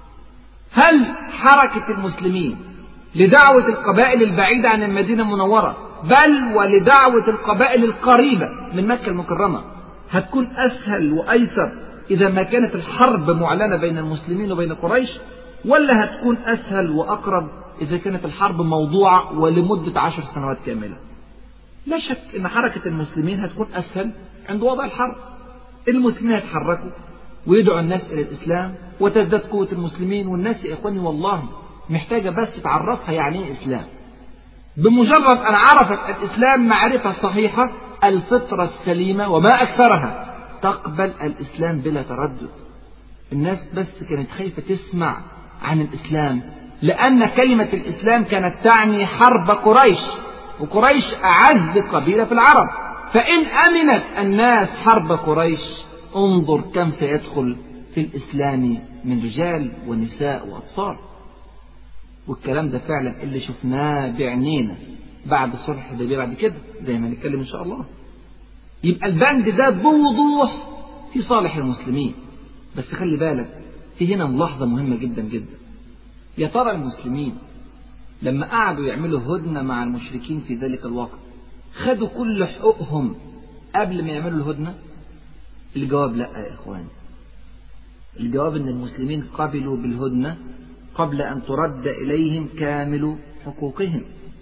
هل حركة المسلمين لدعوة القبائل البعيدة عن المدينة المنورة بل ولدعوة القبائل القريبة من مكة المكرمة هتكون أسهل وأيسر إذا ما كانت الحرب معلنة بين المسلمين وبين قريش، ولا هتكون أسهل وأقرب إذا كانت الحرب موضوعة ولمدة عشر سنوات كاملة؟ لا شك أن حركة المسلمين هتكون أسهل عند وضع الحرب. المسلمين يتحركوا ويدعوا الناس إلى الإسلام وتزداد قوة المسلمين، والناس يا إخواني والله محتاجة بس تعرفها يعني إيه إسلام. بمجرد أن عرفت الإسلام معرفة صحيحة الفطرة السليمة وما أكثرها تقبل الإسلام بلا تردد. الناس بس كانت خايفة تسمع عن الإسلام لأن كلمة الإسلام كانت تعني حرب قريش، وقريش أعز قبيلة في العرب، فإن أمنت الناس حرب قريش انظر كم سيدخل في الإسلام من رجال ونساء وأطفال. والكلام ده فعلا اللي شفناه بعينينا بعد صلح الحديبية بعد كده زي ما نتكلم إن شاء الله. يبقى البند ده بوضوح في صالح المسلمين. بس خلي بالك في هنا ملاحظة مهمة جدا جدا. يا ترى المسلمين لما قعدوا يعملوا هدنة مع المشركين في ذلك الوقت خدوا كل حقوقهم قبل ما يعملوا الهدنة؟ الجواب لا يا إخواني. الجواب أن المسلمين قبلوا بالهدنة قبل أن ترد إليهم كامل حقوقهم.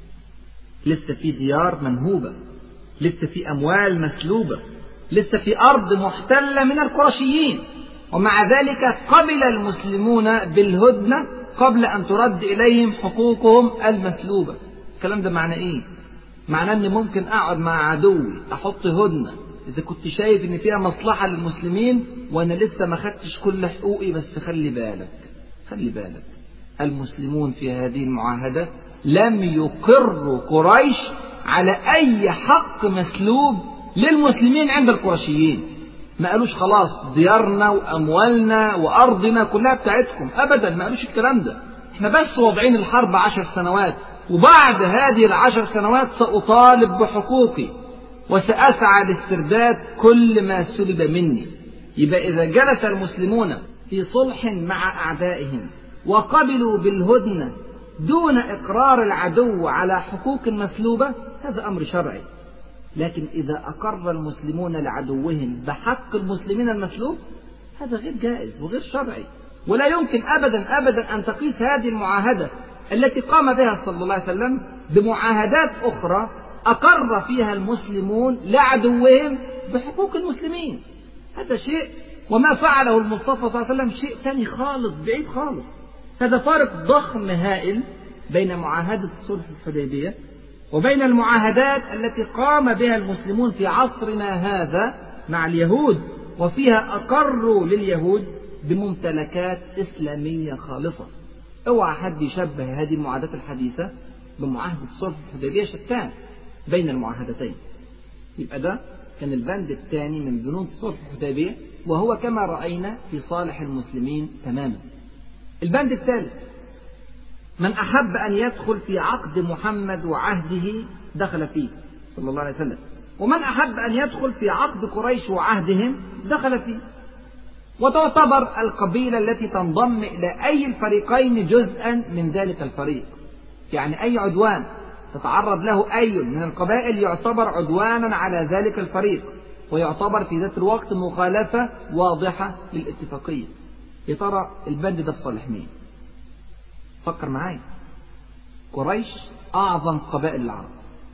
لسه في ديار منهوبة، لسه في أموال مسلوبة، لسه في أرض محتلة من القرشيين، ومع ذلك قبل المسلمون بالهدنة قبل أن ترد إليهم حقوقهم المسلوبة. الكلام ده معنى إيه؟ معناه أن ممكن أقعد مع عدوي أحط هدنة إذا كنت شايف أن فيها مصلحة للمسلمين وأنا لسه ما خدتش كل حقوقي. بس خلي بالك خلي بالك المسلمون في هذه المعاهدة لم يقروا قريش على أي حق مسلوب للمسلمين عند القرشيين. ما قالوش خلاص ديارنا وأموالنا وأرضنا كلها بتاعتكم، أبدا ما قالوش الكلام ده. احنا بس واضعين الحرب عشر سنوات، وبعد هذه العشر سنوات سأطالب بحقوقي وسأسعى لاسترداد كل ما سلب مني. يبقى إذا جلس المسلمون في صلح مع أعدائهم وقبلوا بالهدنة دون إقرار العدو على حقوق مسلوبة هذا أمر شرعي. لكن إذا أقر المسلمون لعدوهم بحق المسلمين المسلوب هذا غير جائز وغير شرعي، ولا يمكن أبدا أبدا أن تقيس هذه المعاهدة التي قام بها صلى الله عليه وسلم بمعاهدات أخرى أقر فيها المسلمون لعدوهم بحقوق المسلمين. هذا شيء، وما فعله المصطفى صلى الله عليه وسلم شيء ثاني خالص، بعيد خالص. هذا فارق ضخم هائل بين معاهدة صلح الحديبية وبين المعاهدات التي قام بها المسلمون في عصرنا هذا مع اليهود، وفيها أقروا لليهود بممتلكات إسلامية خالصة. اوعى حد يشبه هذه المعاهدات الحديثة بمعاهدة صلح الحديبية، شتان بين المعاهدتين. يبقى ده كان البند الثاني من بنود صلح الحديبية، وهو كما رأينا في صالح المسلمين تماما. البند الثالث: من أحب أن يدخل في عقد محمد وعهده دخل فيه صلى الله عليه وسلم، ومن أحب أن يدخل في عقد قريش وعهدهم دخل فيه. وتعتبر القبيلة التي تنضم إلى أي الفريقين جزءا من ذلك الفريق، يعني أي عدوان تتعرض له أي من القبائل يعتبر عدوانا على ذلك الفريق، ويعتبر في ذات الوقت مخالفة واضحة للاتفاقية. يا ترى البند ده في صالح مين؟ فكر معايا. قريش أعظم قبائل العرب،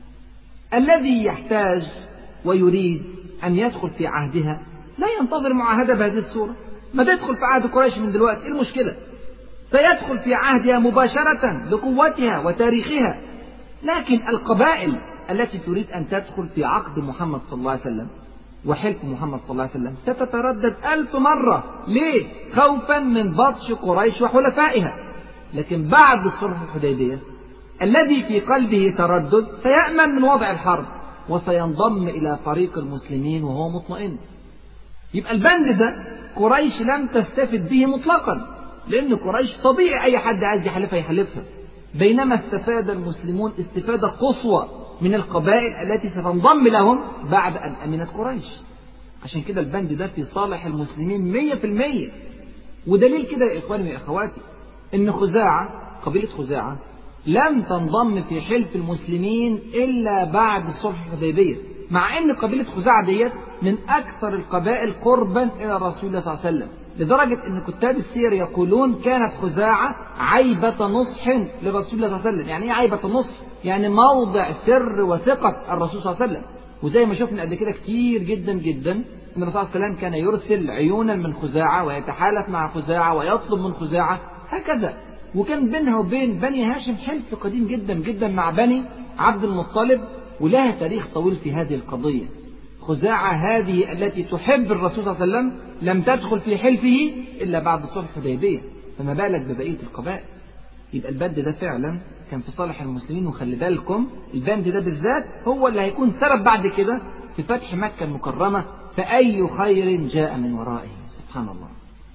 الذي يحتاج ويريد أن يدخل في عهدها لا ينتظر معاهدة بهذه الصورة، ما تدخل في عهد قريش من دلوقتي، إيه المشكلة؟ سيدخل في عهدها مباشرة لقوتها وتاريخها. لكن القبائل التي تريد أن تدخل في عقد محمد صلى الله عليه وسلم وحلف محمد صلى الله عليه وسلم ستتردد ألف مرة. ليه؟ خوفا من بطش قريش وحلفائها. لكن بعد صلح الحديبية الذي في قلبه تردد سيأمن من وضع الحرب وسينضم إلى فريق المسلمين وهو مطمئن. يبقى البند ده قريش لم تستفد به مطلقا، لأن قريش طبيعي أي حد عايز يحلفها يحلفها، بينما استفاد المسلمون استفادة قصوى من القبائل التي ستنضم لهم بعد أن أمنت قريش. عشان كده البند ده في صالح المسلمين مية في المية. ودليل كده يا إخواني وأخواتي إن خزاعة، قبيلة خزاعة، لم تنضم في حلف المسلمين إلا بعد صلح الحديبية، مع أن قبيلة خزاعة ديت من أكثر القبائل قربا إلى رسول الله صلى الله عليه وسلم، لدرجة أن كتاب السير يقولون كانت خزاعة عيبة نصح لرسول الله صلى الله عليه وسلم. يعني إيه عيبة نصح؟ يعني موضع سر وثقة الرسول صلى الله عليه وسلم. وزي ما شفنا قبل كده كتير جدا جدا أن الرسول صلى الله عليه وسلم كان يرسل عيونا من خزاعة ويتحالف مع خزاعة ويطلب من خزاعة هكذا. وكان بينها وبين بني هاشم حلف قديم جدا جدا مع بني عبد المطلب، ولها تاريخ طويل في هذه القضية. خزاعة هذه التي تحب الرسول صلى الله عليه وسلم لم تدخل في حلفه إلا بعد صلح الحديبية، فما بالك ببقية القبائل. يبقى البند ده فعلا كان في صالح المسلمين، وخلي بالكم البند ده بالذات هو اللي هيكون سبب بعد كده في فتح مكة المكرمة، فأي خير جاء من ورائه. سبحان الله.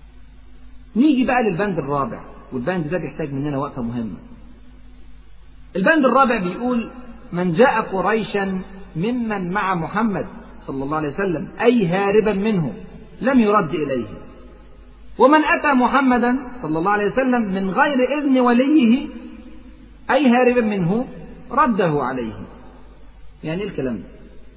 نيجي بقى للبند الرابع، والبند ده بيحتاج مننا وقفة مهمة. البند الرابع بيقول: من جاء قريشا ممن مع محمد صلى الله عليه وسلم أي هاربا منه لم يرد إليه، ومن أتى محمدا صلى الله عليه وسلم من غير إذن وليه أي هاربا منه رده عليه. يعني إيه الكلام ده؟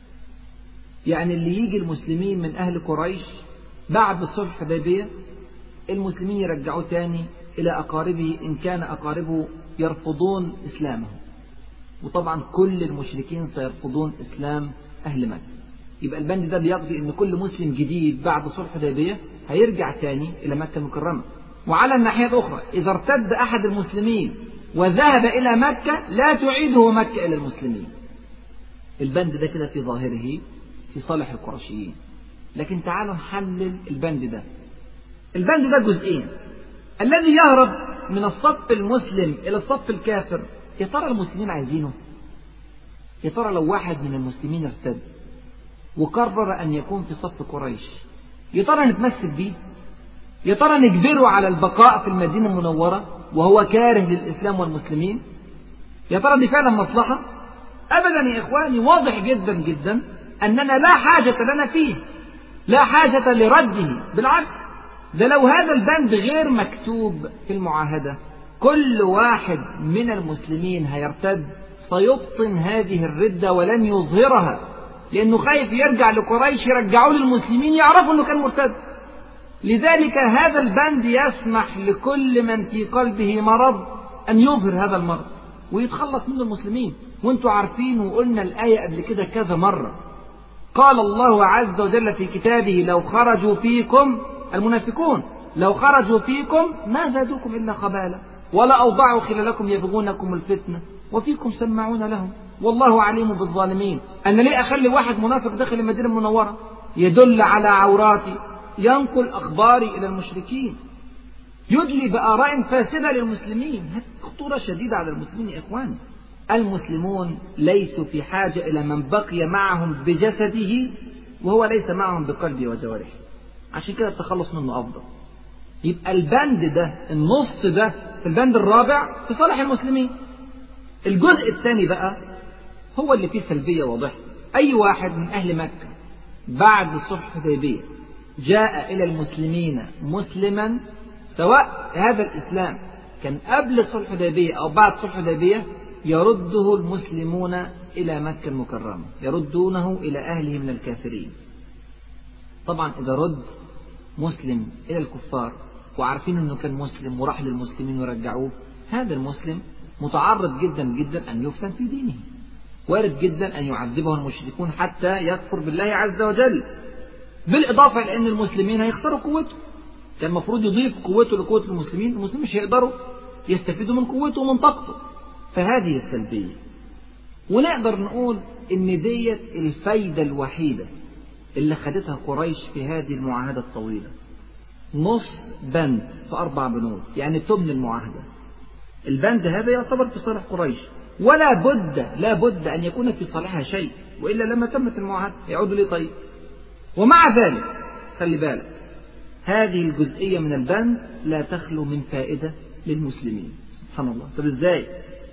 يعني اللي يجي المسلمين من أهل قريش بعد صلح الحديبية المسلمين يرجعوه تاني إلى أقاربه إن كان أقاربه يرفضون إسلامه، وطبعا كل المشركين سيرفضون إسلام أهل مكة. يبقى البند ده بيقضي إن كل مسلم جديد بعد صلح الحديبية هيرجع تاني إلى مكة المكرمة. وعلى الناحية الأخرى إذا ارتد أحد المسلمين وذهب إلى مكة لا تعيده مكة إلى المسلمين. البند ده كده في ظاهره في صالح القرشيين. لكن تعالوا نحلل البند ده. البند ده جزئين: الذي يهرب من الصف المسلم إلى الصف الكافر، يا ترى المسلمين عايزينه؟ يا ترى لو واحد من المسلمين ارتد وقرر أن يكون في صف قريش، يا ترى نتمسك بيه؟ يا ترى نجبره على البقاء في المدينة المنورة وهو كاره للإسلام والمسلمين؟ يا ترى دي فعلا مصلحة؟ أبدا يا إخواني، واضح جدا جدا أننا لا حاجة لنا فيه، لا حاجة لرده. بالعكس، ده لو هذا البند غير مكتوب في المعاهدة كل واحد من المسلمين هيرتد سيبطن هذه الردة ولن يظهرها، لأنه خايف يرجع لقريش يرجعوه للمسلمين يعرفوا أنه كان مرتد. لذلك هذا البند يسمح لكل من في قلبه مرض أن يظهر هذا المرض ويتخلص منه المسلمين. وانتوا عارفين وقلنا الآية قبل كده كذا مرة، قال الله عز وجل في كتابه لو خرجوا فيكم المنافقون لو خرجوا فيكم ما زادوكم إلا خبالا ولا أوضعوا خلالكم يبغونكم الفتنة وفيكم سماعون لهم والله عليم بالظالمين. أنا ليه أخلي واحد منافق داخل المدينة المنورة يدل على عوراتي، ينقل أخباري إلى المشركين، يدلي بآراء فاسدة للمسلمين؟ هذه خطورة شديدة على المسلمين يا إخواني. المسلمون ليسوا في حاجة إلى من بقي معهم بجسده وهو ليس معهم بقلبه وجوارحه، عشان كده التخلص منه أفضل. يبقى البند ده النص ده في البند الرابع في صالح المسلمين. الجزء الثاني بقى هو اللي فيه سلبية واضحة. أي واحد من أهل مكة بعد صلح الحديبية جاء إلى المسلمين مسلما، سواء هذا الإسلام كان قبل صلح الحديبية أو بعد صلح الحديبية، يرده المسلمون إلى مكة المكرمة، يردونه إلى أهله من الكافرين. طبعا إذا رد مسلم إلى الكفار وعارفين أنه كان مسلم وراح للمسلمين ورجعوه، هذا المسلم متعرض جدا جدا أن يفتن في دينه، وارد جدا أن يعذبه المشركون حتى يكفر بالله عز وجل، بالإضافة إلى أن المسلمين هيخسروا قوته. كان المفروض يضيف قوته لقوة المسلمين، المسلمين مش هيقدروا يستفيدوا من قوته ومن طاقته. فهذه السلبية. ونقدر نقول إن ديت الفايدة الوحيدة اللي خدتها قريش في هذه المعاهدة الطويلة، نص بند في أربع بنود، يعني تمن المعاهدة. البند هذا يعتبر في صالح قريش، ولا بد لا بد أن يكون في صالحها شيء، وإلا لما تمت المعاهدة يعودوا ليه طيب؟ ومع ذلك خلي بالك، هذه الجزئية من البند لا تخلو من فائدة للمسلمين. سبحان الله. طب إزاي؟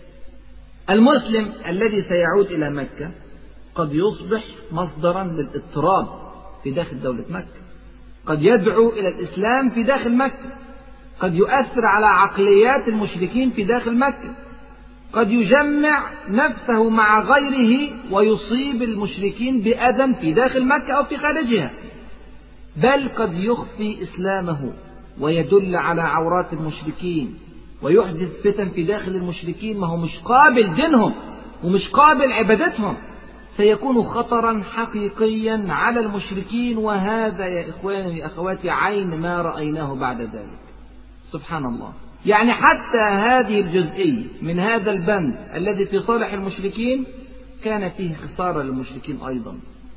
المسلم الذي سيعود إلى مكة قد يصبح مصدرا للاضطراب في داخل دولة مكة، قد يدعو إلى الإسلام في داخل مكة، قد يؤثر على عقليات المشركين في داخل مكة، قد يجمع نفسه مع غيره ويصيب المشركين بأذى في داخل مكة أو في خارجها، بل قد يخفي إسلامه ويدل على عورات المشركين ويحدث فتن في داخل المشركين. ما هو مش قابل دينهم ومش قابل عبادتهم، سيكون خطرا حقيقيا على المشركين. وهذا يا إخواني يا أخواتي عين ما رأيناه بعد ذلك. سبحان الله. يعني حتى هذه الجزئية من هذا البند الذي في صالح المشركين كان فيه خسارة للمشركين أيضا،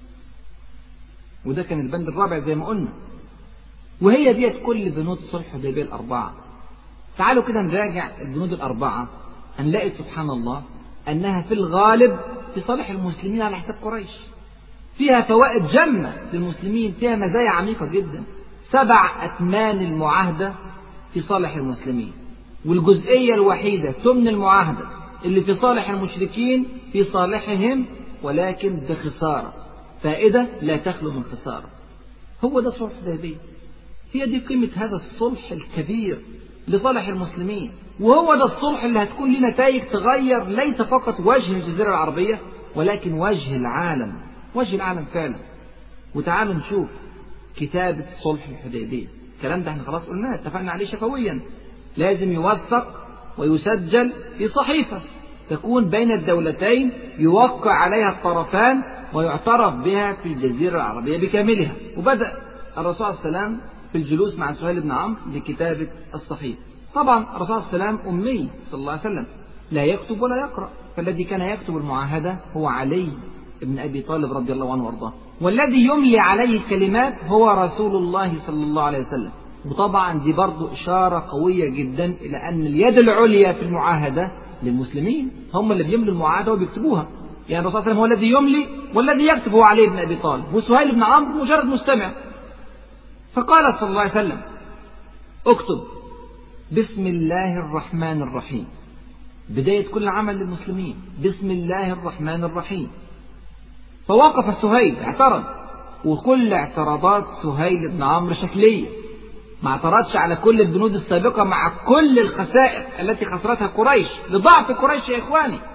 وده كان البند الرابع زي ما قلنا. وهي ديت كل بنود صلح الحديبية الأربعة. تعالوا كده نراجع البنود الأربعة، هنلاقي سبحان الله أنها في الغالب في صالح المسلمين على حساب قريش، فيها فوائد جمة للمسلمين، فيها مزايا عميقة جدا. سبع أثمان المعاهدة في صالح المسلمين، والجزئية الوحيدة ثمن المعاهدة اللي في صالح المشركين في صالحهم ولكن بخسارة، فائدة لا تخلو من خسارة. هو ده صلح الحديبية، هي دي قيمة هذا الصلح الكبير لصالح المسلمين. وهو ده الصلح اللي هتكون له نتائج تغير ليس فقط وجه الجزيرة العربية ولكن وجه العالم، وجه العالم فعلا. وتعالوا نشوف كتابة صلح الحديبية. الكلام ده احنا خلاص قلناه اتفقنا عليه شفويا، لازم يوثق ويسجل في صحيفة تكون بين الدولتين يوقع عليها الطرفان ويعترف بها في الجزيرة العربية بكاملها. وبدأ الرسول صلى الله عليه وسلم في الجلوس مع سهيل بن عمرو لكتابة الصحيفة. طبعا الرسول صلى الله عليه وسلم أمي صلى الله عليه وسلم لا يكتب ولا يقرأ، فالذي كان يكتب المعاهدة هو علي بن أبي طالب رضي الله عنه وارضاه، والذي يملي عليه الكلمات هو رسول الله صلى الله عليه وسلم. وطبعا دي برضو إشارة قوية جدا إلى أن اليد العليا في المعاهدة للمسلمين، هم اللي بيملوا المعاهدة وبيكتبوها. يعني الرسول صلى الله عليه وسلم هو الذي يملي والذي يكتب هو علي بن أبي طالب، وسهيل بن عمرو مجرد مستمع. فقال صلى الله عليه وسلم اكتب بسم الله الرحمن الرحيم، بداية كل عمل للمسلمين بسم الله الرحمن الرحيم. فوقف سهيل اعترض، وكل اعتراضات سهيل بن عمرو شكلية، ما اعترضش على كل البنود السابقة مع كل الخسائر التي خسرتها قريش لضعف قريش يا إخواني.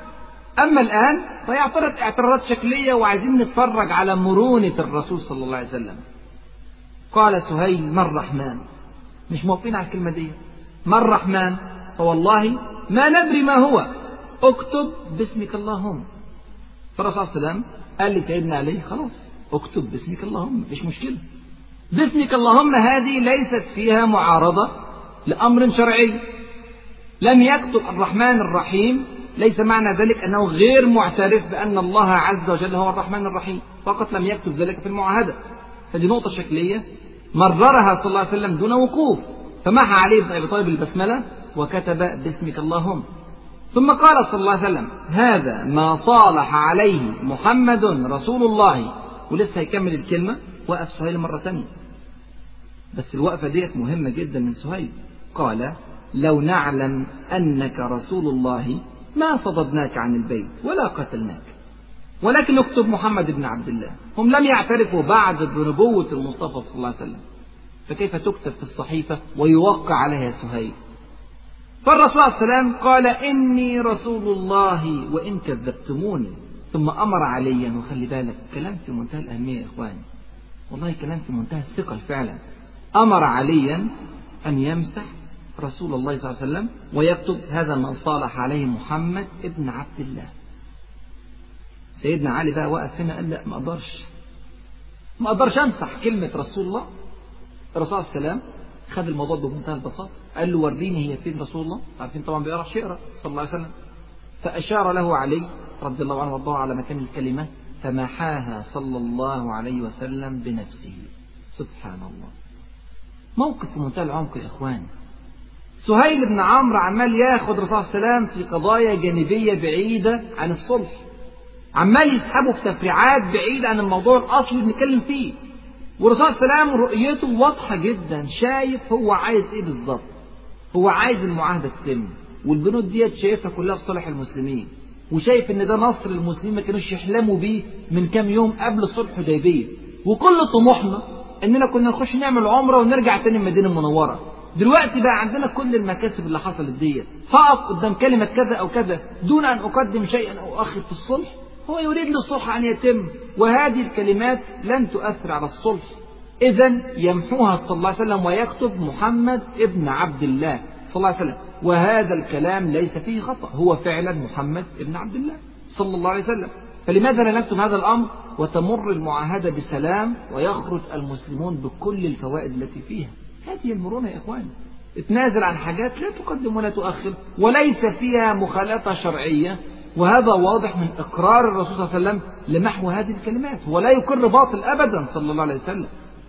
أما الآن فيعترض اعتراضات شكلية وعايزين نتفرج على مرونة الرسول صلى الله عليه وسلم. قال سهيل: من الرحمن؟ مش موافقين على الكلمة دي. من الرحمن؟ فوالله ما ندري ما هو، اكتب باسمك اللهم. فالرسول صلى الله عليه وسلم قال لسيدنا علي: خلاص اكتب باسمك اللهم، مفيش مشكلة. باسمك اللهم هذه ليست فيها معارضة لأمر شرعي. لم يكتب الرحمن الرحيم ليس معنى ذلك أنه غير معترف بأن الله عز وجل هو الرحمن الرحيم، فقط لم يكتب ذلك في المعاهدة. فدي نقطة شكلية مررها صلى الله عليه وسلم دون وقوف، فمحى علي بن أبي طالب البسملة وكتب باسمك اللهم. ثم قال صلى الله عليه وسلم: هذا ما صالح عليه محمد رسول الله. ولسه هيكمل الكلمة، وقف سهيل مرة تانية، بس الوقفة ديت مهمة جدا من سهيل. قال: لو نعلم أنك رسول الله ما صددناك عن البيت ولا قتلناك، ولكن اكتب محمد بن عبد الله. هم لم يعترفوا بعد بنبوة المصطفى صلى الله عليه وسلم، فكيف تكتب في الصحيفة ويوقع عليها سهيل؟ فالرسول صلى الله عليه وسلم قال: إني رسول الله وإن كذبتموني. ثم أمر عليا، وخلي بالك كلام في منتهى الأهمية يا إخواني، والله كلام في منتهى الثقل فعلا. أمر عليا أن يمسح رسول الله صلى الله عليه وسلم ويكتب: هذا من صالح عليه محمد ابن عبد الله. سيدنا علي بقى وقف هنا قال: لا، ما أقدرش ما أقدرش أمسح كلمة رسول الله. الرسول صلى الله عليه وسلم خد الموضوع بمنتهى البساطة، قال له: وريني هي فين رسول الله؟ عارفين طبعا بيعرفش يقرأ صلى الله عليه وسلم. فأشار له علي رضي الله عنه وارضاه على مكان الكلمة، فمحاها صلى الله عليه وسلم بنفسه. سبحان الله، موقف في منتهى العمق يا إخواني. سهيل بن عمرو عمال ياخد الرسول صلى الله عليه وسلم في قضايا جانبية بعيدة عن الصلح، عمال يسحبه في تفريعات بعيدة عن الموضوع الأصلي اللي بنتكلم فيه. والرسول صلى الله عليه وسلم رؤيته واضحة جدا، شايف هو عايز ايه بالظبط. هو عايز المعاهدة تتم، والبنود ديت شايفها كلها في صالح المسلمين، وشايف ان ده نصر المسلمين ما كانوش يحلموا بيه من كام يوم قبل صلح الحديبية. وكل طموحنا اننا كنا نخش نعمل عمرة ونرجع تاني المدينة المنورة. دلوقتي بقى عندنا كل المكاسب اللي حصلت ديت، فأقف قدام كلمة كذا أو كذا دون أن أقدم شيئا أو أخر في الصلح. هو يريد للصلح أن يتم، وهذه الكلمات لن تؤثر على الصلح. إذن يمحوها صلى الله عليه وسلم ويكتب محمد ابن عبد الله صلى الله عليه وسلم. وهذا الكلام ليس فيه خطأ، هو فعلا محمد ابن عبد الله صلى الله عليه وسلم. فلماذا لا نكتب هذا الأمر وتمر المعاهدة بسلام ويخرج المسلمون بكل الفوائد التي فيها؟ هذه المرونة يا إخواني، اتنازل عن حاجات لا تقدم ولا تؤخر وليس فيها مخالفة شرعية. وهذا واضح من إقرار الرسول صلى الله عليه وسلم لمحو هذه الكلمات، هو لا يقر باطل أبدا صلى الله عليه وسلم.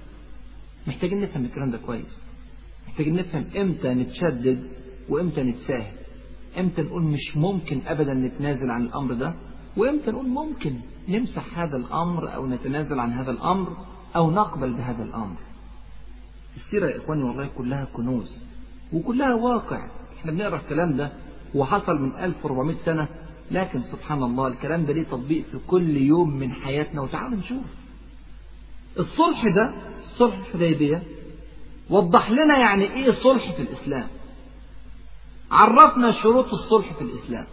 محتاجين نفهم الكلام ده كويس، محتاجين نفهم إمتى نتشدد وإمتى نتساهل، إمتى نقول مش ممكن أبدا نتنازل عن الأمر ده، وإمتى نقول ممكن نمسح هذا الأمر أو نتنازل عن هذا الأمر أو نقبل بهذا الأمر. السيرة يا إخواني والله كلها كنوز وكلها واقع. إحنا بنقرأ الكلام ده وحصل من ألف وأربعمائة سنة، لكن سبحان الله الكلام ده ليه تطبيق في كل يوم من حياتنا. وتعالوا نشوف الصلح ده، صلح الحديبية، وضح لنا يعني إيه صلح في الإسلام، عرفنا شروط الصلح في الإسلام.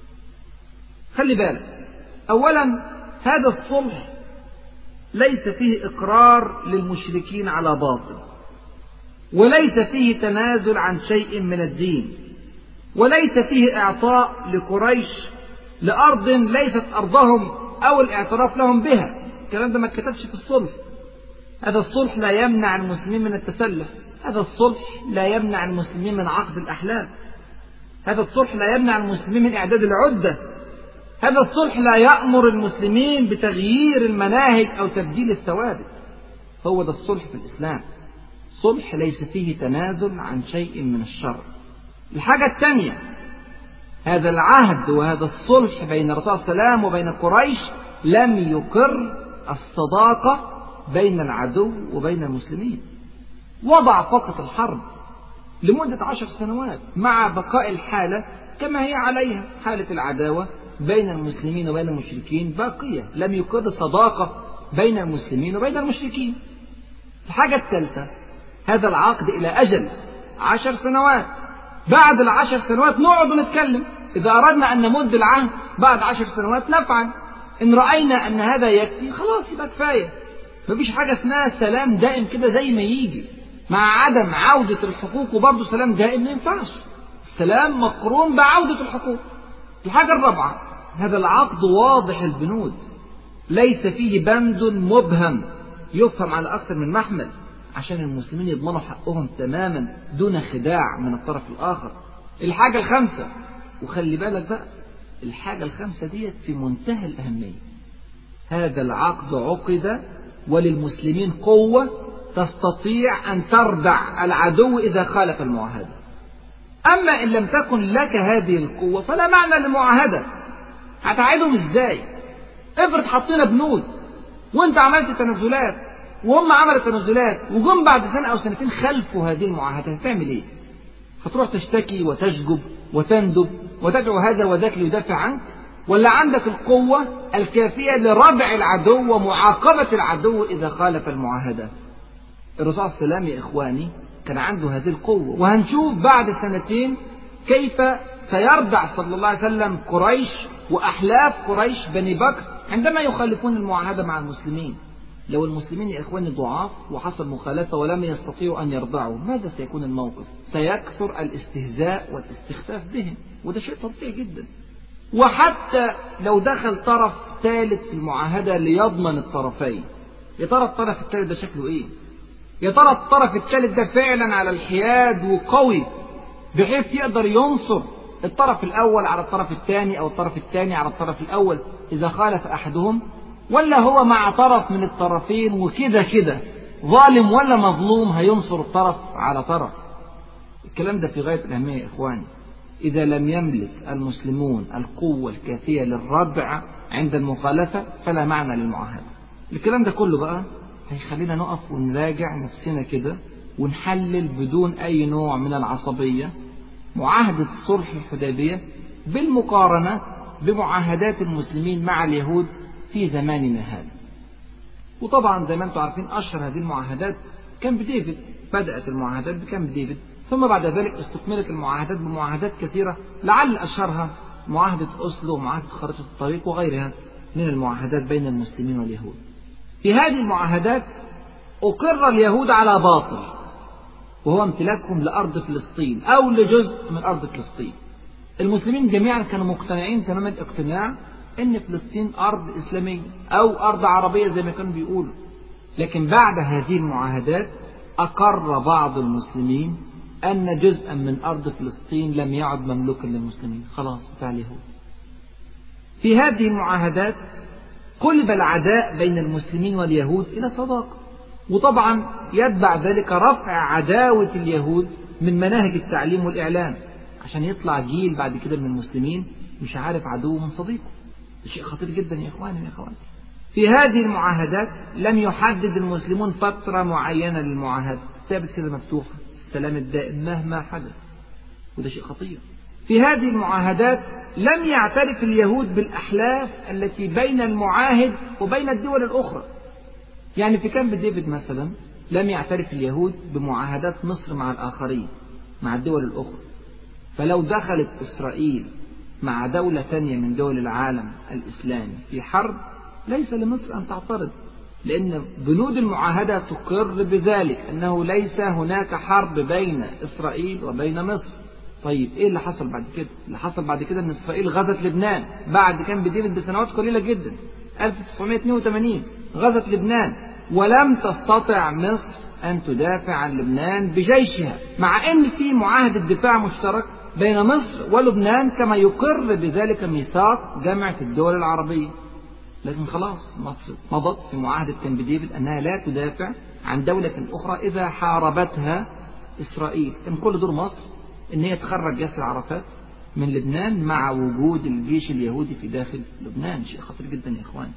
خلي بالك، أولا هذا الصلح ليس فيه إقرار للمشركين على باطل، وليس فيه تنازل عن شيء من الدين، وليس فيه إعطاء لقريش لأرض ليست أرضهم أو الاعتراف لهم بها. الكلام ده ما اتكتبش في الصلح. هذا الصلح لا يمنع المسلمين من التسلح، هذا الصلح لا يمنع المسلمين من عقد الأحلام، هذا الصلح لا يمنع المسلمين من إعداد العدة، هذا الصلح لا يأمر المسلمين بتغيير المناهج أو تبديل الثوابت. هو ده الصلح في الإسلام، صلح ليس فيه تنازل عن شيء من الشر. الحاجة الثانية، هذا العهد وهذا الصلح بين الرسول صلى الله عليه وسلم وبين قريش لم يقر الصداقة بين العدو وبين المسلمين، وضع فقط الحرب لمدة عشر سنوات مع بقاء الحالة كما هي عليها، حالة العداوة بين المسلمين وبين المشركين باقية، لم يقر صداقة بين المسلمين وبين المشركين. الحاجة الثالثة، هذا العقد إلى أجل عشر سنوات، بعد العشر سنوات نقعد ونتكلم. إذا أردنا أن نمد العهد بعد عشر سنوات نفعل، إن رأينا أن هذا يكفي خلاص يبقى كفاية. مفيش حاجة اسمها سلام دائم كده زي ما يجي، مع عدم عودة الحقوق وبرضه سلام دائم ما ينفعش. السلام مقرون بعودة الحقوق. الحاجة الرابعة، هذا العقد واضح البنود، ليس فيه بند مبهم يفهم على أكثر من محمل، عشان المسلمين يضمنوا حقهم تماما دون خداع من الطرف الآخر. الحاجة الخامسة، وخلي بالك بقى الحاجة الخامسة دي في منتهى الأهمية، هذا العقد عقد وللمسلمين قوة تستطيع أن تردع العدو إذا خالف المعاهدة. أما إن لم تكن لك هذه القوة فلا معنى للمعاهدة. هتعيدهم إزاي؟ افرض حطينا بنود وانت عملت تنازلات وهم عملوا تنازلات وجم بعد سنة أو سنتين خلفوا هذه المعاهدة، هتعمل إيه؟ هتروح تشتكي وتشجب وتندب وتدعو هذا وذاك ليدافع عنك؟ ولا عندك القوة الكافية لردع العدو ومعاقبة العدو إذا خالف المعاهدة؟ الرسول صلى الله عليه وسلم يا إخواني كان عنده هذه القوة، وهنشوف بعد سنتين كيف سيردع صلى الله عليه وسلم قريش وأحلاف قريش بني بكر عندما يخالفون المعاهدة مع المسلمين. لو المسلمين يا إخواني ضعاف وحصل مخالفة ولم يستطيعوا أن يرضعوا، ماذا سيكون الموقف؟ سيكثر الاستهزاء والاستخفاف بهم، وده شيء طبيعي جدا. وحتى لو دخل طرف ثالث في المعاهدة ليضمن الطرفين، يا ترى الطرف الثالث ده شكله إيه؟ يا ترى الطرف الثالث ده فعلا على الحياد وقوي بحيث يقدر ينصر الطرف الأول على الطرف الثاني أو الطرف الثاني على الطرف الأول إذا خالف أحدهم، ولا هو مع طرف من الطرفين وكده كده ظالم ولا مظلوم هينصر الطرف على طرف؟ الكلام ده في غاية الأهمية يا إخواني. إذا لم يملك المسلمون القوة الكافية للردع عند المخالفة فلا معنى للمعاهدة. الكلام ده كله بقى هيخلينا نقف ونراجع نفسنا كده ونحلل بدون أي نوع من العصبية معاهدة صلح الحديبية بالمقارنة بمعاهدات المسلمين مع اليهود في زماننا هذا. وطبعا زي ما انتم عارفين أشهر هذه المعاهدات كامب ديفيد. بدأت المعاهدات بكامب ديفيد، ثم بعد ذلك استكملت المعاهدات بمعاهدات كثيرة، لعل أشهرها معاهدة أوسلو ومعاهدة خارطة الطريق وغيرها من المعاهدات بين المسلمين واليهود. في هذه المعاهدات أقر اليهود على باطل، وهو امتلاكهم لأرض فلسطين أو لجزء من أرض فلسطين. المسلمين جميعا كانوا مقتنعين تمام الاقتناع أن فلسطين أرض إسلامية أو أرض عربية زي ما كانوا بيقولوا. لكن بعد هذه المعاهدات أقر بعض المسلمين أن جزءا من أرض فلسطين لم يعد مملوكا للمسلمين، خلاص بتاع اليهود. في هذه المعاهدات قلب العداء بين المسلمين واليهود إلى صداقة، وطبعا يتبع ذلك رفع عداوة اليهود من مناهج التعليم والإعلام، عشان يطلع جيل بعد كده من المسلمين مش عارف عدوه من صديقه. ده شيء خطير جدا يا إخواني يا إخواني. في هذه المعاهدات لم يحدد المسلمون فترة معينة للمعاهدة، ثابت كده مفتوحة، السلام الدائم مهما حدث، وده شيء خطير. في هذه المعاهدات لم يعترف اليهود بالأحلاف التي بين المعاهد وبين الدول الأخرى. يعني في كامب ديفيد مثلا لم يعترف اليهود بمعاهدات مصر مع الآخرين مع الدول الأخرى. فلو دخلت إسرائيل مع دولة ثانية من دول العالم الإسلامي في حرب ليس لمصر أن تعترض، لأن بنود المعاهدة تقر بذلك أنه ليس هناك حرب بين إسرائيل وبين مصر. طيب إيه اللي حصل بعد كده؟ اللي حصل بعد كده أن إسرائيل غزت لبنان بعد كامب ديفيد بسنوات قليلة جدا، ألف وتسعمائة واثنين وثمانين غزت لبنان، ولم تستطع مصر أن تدافع عن لبنان بجيشها، مع أن في معاهدة دفاع مشترك بين مصر ولبنان كما يقر بذلك ميثاق جامعة الدول العربية. لكن خلاص مصر مضت في معاهدة كامب ديفيد أنها لا تدافع عن دولة أخرى إذا حاربتها إسرائيل. كان كل دور مصر أن هي تخرج ياسر عرفات من لبنان مع وجود الجيش اليهودي في داخل لبنان. شيء خطير جدا يا إخوان.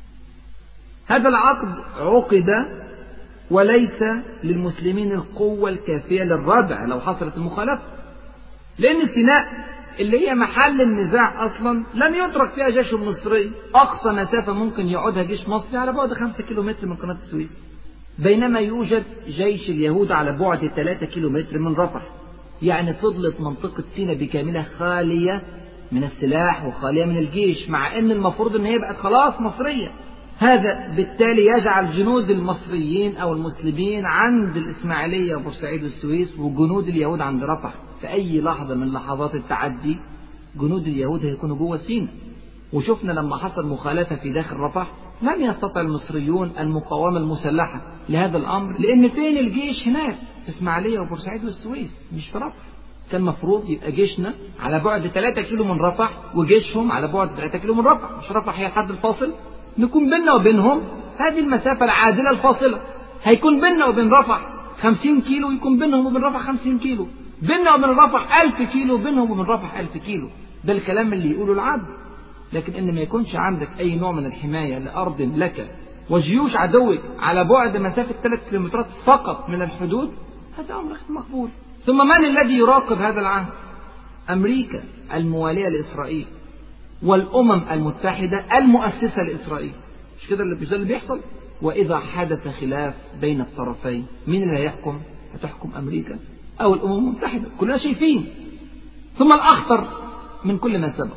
هذا العقد عقد وليس للمسلمين القوة الكافية للردع لو حصلت المخالفة، لأن سيناء اللي هي محل النزاع أصلا لم يترك فيها جيش مصري. أقصى مسافة ممكن يقعدها جيش مصري على بعد خمسة كيلو متر من قناة السويس، بينما يوجد جيش اليهود على بعد ثلاثة كيلو متر من رفح. يعني فضلت منطقة سيناء بكاملها خالية من السلاح وخالية من الجيش، مع أن المفروض أن هي بقت خلاص مصرية. هذا بالتالي يجعل جنود المصريين أو المسلمين عند الإسماعيلية وبورسعيد والسويس، وجنود اليهود عند رفح. في أي لحظة من لحظات التعدي جنود اليهود هيكونوا جوه سيناء. وشفنا لما حصل مخالفة في داخل رفح لم يستطع المصريون المقاومة المسلحة لهذا الأمر، لأن فين الجيش هناك؟ في إسماعيلية وبورسعيد والسويس، مش في رفح. كان المفروض يبقى جيشنا على بعد ثلاثة كيلو من رفح وجيشهم على بعد ثلاثة كيلو من رفح. مش رفح هي الحد الفاصل؟ نكون بيننا وبينهم هذه المسافة العادلة الفاصلة. هيكون بيننا وبين رفح خمسين كيلو، يكون بينهم وبين رفح خمسين كيلو، بيننا وبين رفح ألف كيلو، بينهم وبين رفح ألف كيلو. ده الكلام اللي يقوله العدل. لكن إن ما يكونش عندك أي نوع من الحماية لأرض لك وجيوش عدوك على بعد مسافة ثلاث كيلومترات فقط من الحدود، هذا أمر غير مقبول. ثم من الذي يراقب هذا العهد؟ أمريكا الموالية لإسرائيل والأمم المتحدة المؤسسة لإسرائيل. مش كده اللي بيحصل؟ وإذا حدث خلاف بين الطرفين مين اللي هيحكم؟ هتحكم أمريكا أو الأمم المتحدة، كلنا شايفين. ثم الأخطر من كل ما سبق،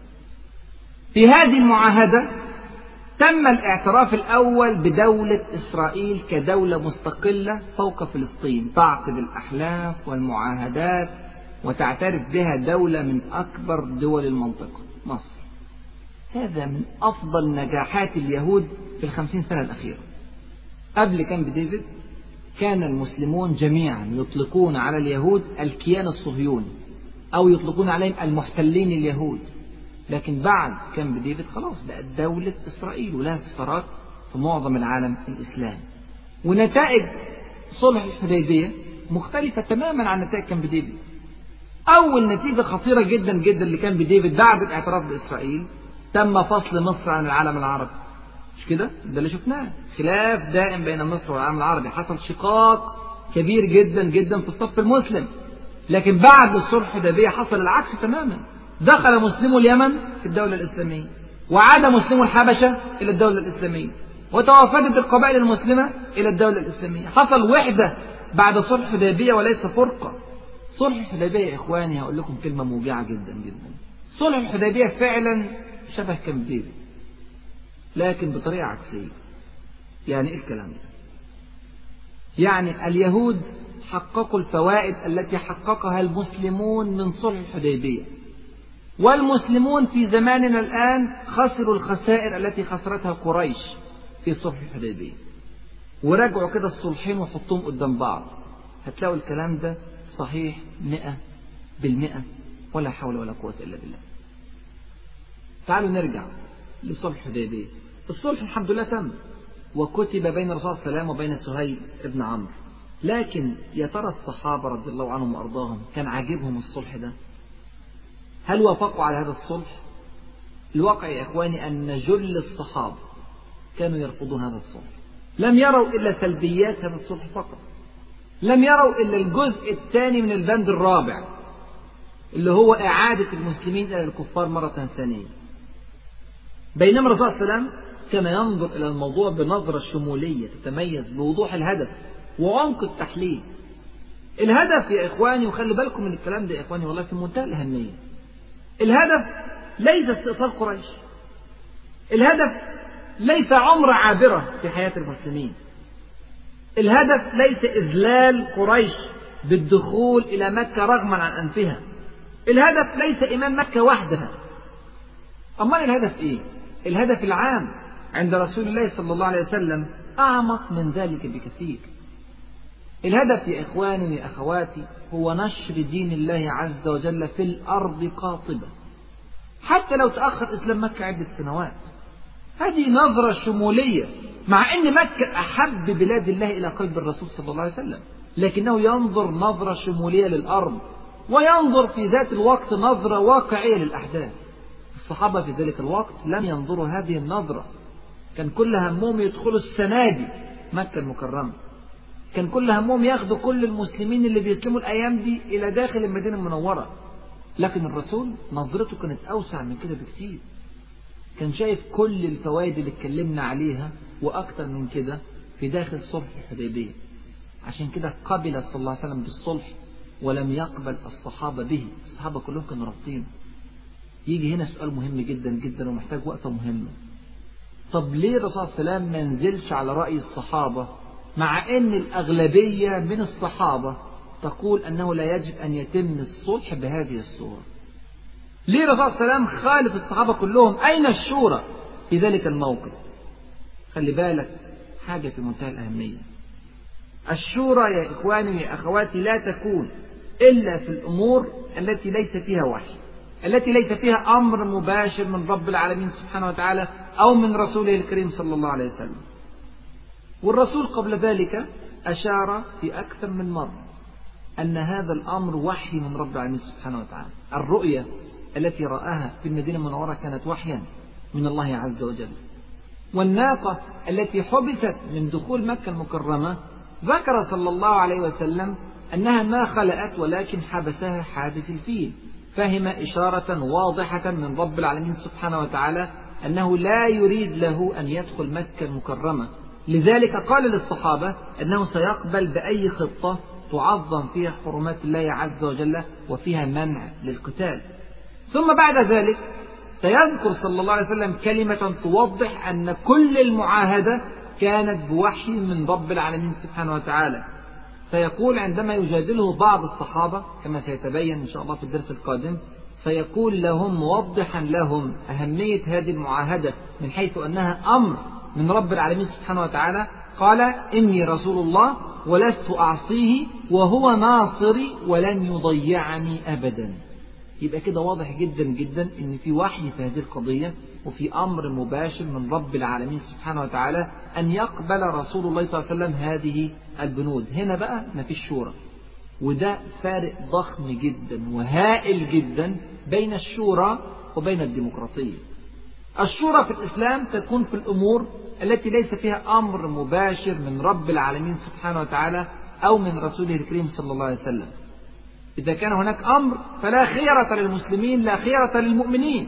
في هذه المعاهدة تم الاعتراف الأول بدولة إسرائيل كدولة مستقلة فوق فلسطين، تعقد الأحلاف والمعاهدات وتعترف بها دولة من أكبر دول المنطقة، مصر. هذا من أفضل نجاحات اليهود في الخمسين سنة الأخيرة. قبل كامب ديفيد كان المسلمون جميعا يطلقون على اليهود الكيان الصهيوني أو يطلقون عليهم المحتلين اليهود، لكن بعد كامب ديفيد خلاص بقت دولة إسرائيل ولها سفارات في معظم العالم الإسلامي. ونتائج صلح الحديبية مختلفة تماما عن نتائج كامب ديفيد. أول نتيجة خطيرة جدا جدا لكامب ديفيد بعد الاعتراف بإسرائيل، تم فصل مصر عن العالم العربي. مش كده؟ ده اللي شفناه، خلاف دائم بين مصر والعالم العربي، حصل شقاق كبير جدا جدا في الصف المسلم. لكن بعد الصلح الحديبية حصل العكس تماما، دخل مسلمو اليمن في الدولة الإسلامية، وعاد مسلمو الحبشة إلى الدولة الإسلامية، وتوافدت القبائل المسلمة إلى الدولة الإسلامية. حصل وحدة بعد صلح الحديبية وليس فرقة. صلح الحديبية يا إخواني هقول لكم كلمة موجعة جدا جدا، صلح الحديبية فعلا شبه كامب ديفيد لكن بطريقة عكسية. يعني إيه الكلام ده؟ يعني اليهود حققوا الفوائد التي حققها المسلمون من صلح الحديبية، والمسلمون في زماننا الآن خسروا الخسائر التي خسرتها قريش في صلح الحديبية. ورجعوا كده الصلحين وحطوهم قدام بعض، هتلاقوا الكلام ده صحيح مئة بالمئة، ولا حول ولا قوة إلا بالله. تعالوا نرجع لصلح الحديبية. الصلح الحمد لله تم وكتب بين الرسول صلى الله عليه وسلم وبين سهيل ابن عمرو، لكن يا ترى الصحابة رضي الله عنهم وأرضاهم كان عاجبهم الصلح ده؟ هل وافقوا على هذا الصلح؟ الواقع يا إخواني أن جل الصحابة كانوا يرفضون هذا الصلح، لم يروا إلا سلبيات هذا الصلح فقط، لم يروا إلا الجزء الثاني من البند الرابع اللي هو إعادة المسلمين إلى الكفار مرة ثانية. بينما الرسول صلى الله عليه وسلم كان ينظر إلى الموضوع بنظرة شمولية تتميز بوضوح الهدف وعمق التحليل. الهدف يا إخواني، وخلي بالكم من الكلام ده يا إخواني والله في منتهى الأهمية، الهدف ليس استئصال قريش، الهدف ليس عمرة عابرة في حياة المسلمين، الهدف ليس إذلال قريش بالدخول إلى مكة رغما عن أنفها، الهدف ليس إيمان مكة وحدها. أما الهدف إيه؟ الهدف العام عند رسول الله صلى الله عليه وسلم أعمق من ذلك بكثير. الهدف يا إخواني يا أخواتي هو نشر دين الله عز وجل في الأرض قاطبة، حتى لو تأخر إسلام مكة عدة سنوات. هذه نظرة شمولية، مع أن مكة أحب بلاد الله إلى قلب الرسول صلى الله عليه وسلم، لكنه ينظر نظرة شمولية للأرض، وينظر في ذات الوقت نظرة واقعية للأحداث. الصحابة في ذلك الوقت لم ينظروا هذه النظرة، كان كل همهم يدخلوا السنة دي مكة المكرمة، كان كل همهم ياخدوا كل المسلمين اللي بيسلموا الأيام دي إلى داخل المدينة المنورة. لكن الرسول نظرته كانت أوسع من كده بكتير، كان شايف كل الفوائد اللي اتكلمنا عليها وأكثر من كده في داخل صلح الحديبية. عشان كده قبل صلى الله عليه وسلم بالصلح ولم يقبل الصحابة به، الصحابة كلهم كانوا رافضين. يجي هنا سؤال مهم جدا جدا ومحتاج وقفة مهمة. طب ليه الرسول صلى الله عليه وسلم ما نزلش على رأي الصحابة مع أن الأغلبية من الصحابة تقول أنه لا يجب أن يتم الصلح بهذه الصورة؟ ليه الرسول صلى الله عليه وسلم خالف الصحابة كلهم؟ أين الشورى في ذلك الموقف؟ خلي بالك حاجة في منتهى الأهمية. الشورى يا إخواني ويا أخواتي لا تكون إلا في الأمور التي ليس فيها وحي، التي ليس فيها أمر مباشر من رب العالمين سبحانه وتعالى أو من رسوله الكريم صلى الله عليه وسلم. والرسول قبل ذلك أشار في أكثر من مرة أن هذا الأمر وحي من رب العالمين سبحانه وتعالى. الرؤية التي رآها في المدينة المنورة كانت وحيا من الله عز وجل. والناقة التي حبست من دخول مكة المكرمة ذكر صلى الله عليه وسلم أنها ما خلأت ولكن حبسها حابس الفيل، فهم إشارة واضحة من رب العالمين سبحانه وتعالى أنه لا يريد له أن يدخل مكة المكرمة. لذلك قال للصحابة أنه سيقبل بأي خطة تعظم فيها حرمات الله عز وجل وفيها منع للقتال. ثم بعد ذلك سيذكر صلى الله عليه وسلم كلمة توضح أن كل المعاهدة كانت بوحي من رب العالمين سبحانه وتعالى. سيقول عندما يجادله بعض الصحابة كما سيتبين إن شاء الله في الدرس القادم، سيقول لهم موضحا لهم أهمية هذه المعاهدة من حيث أنها أمر من رب العالمين سبحانه وتعالى، قال إني رسول الله ولست أعصيه وهو ناصري ولن يضيعني أبدا. يبقى كده واضح جدا جدا إن في وحي في هذه القضية وفي أمر مباشر من رب العالمين سبحانه وتعالى أن يقبل رسول الله صلى الله عليه وسلم هذه البنود. هنا بقى ما فيش شورى، وده فارق ضخم جدا وهائل جدا بين الشورى وبين الديمقراطية. الشورى في الإسلام تكون في الأمور التي ليس فيها أمر مباشر من رب العالمين سبحانه وتعالى أو من رسوله الكريم صلى الله عليه وسلم. إذا كان هناك أمر فلا خيرة للمسلمين، لا خيرة للمؤمنين.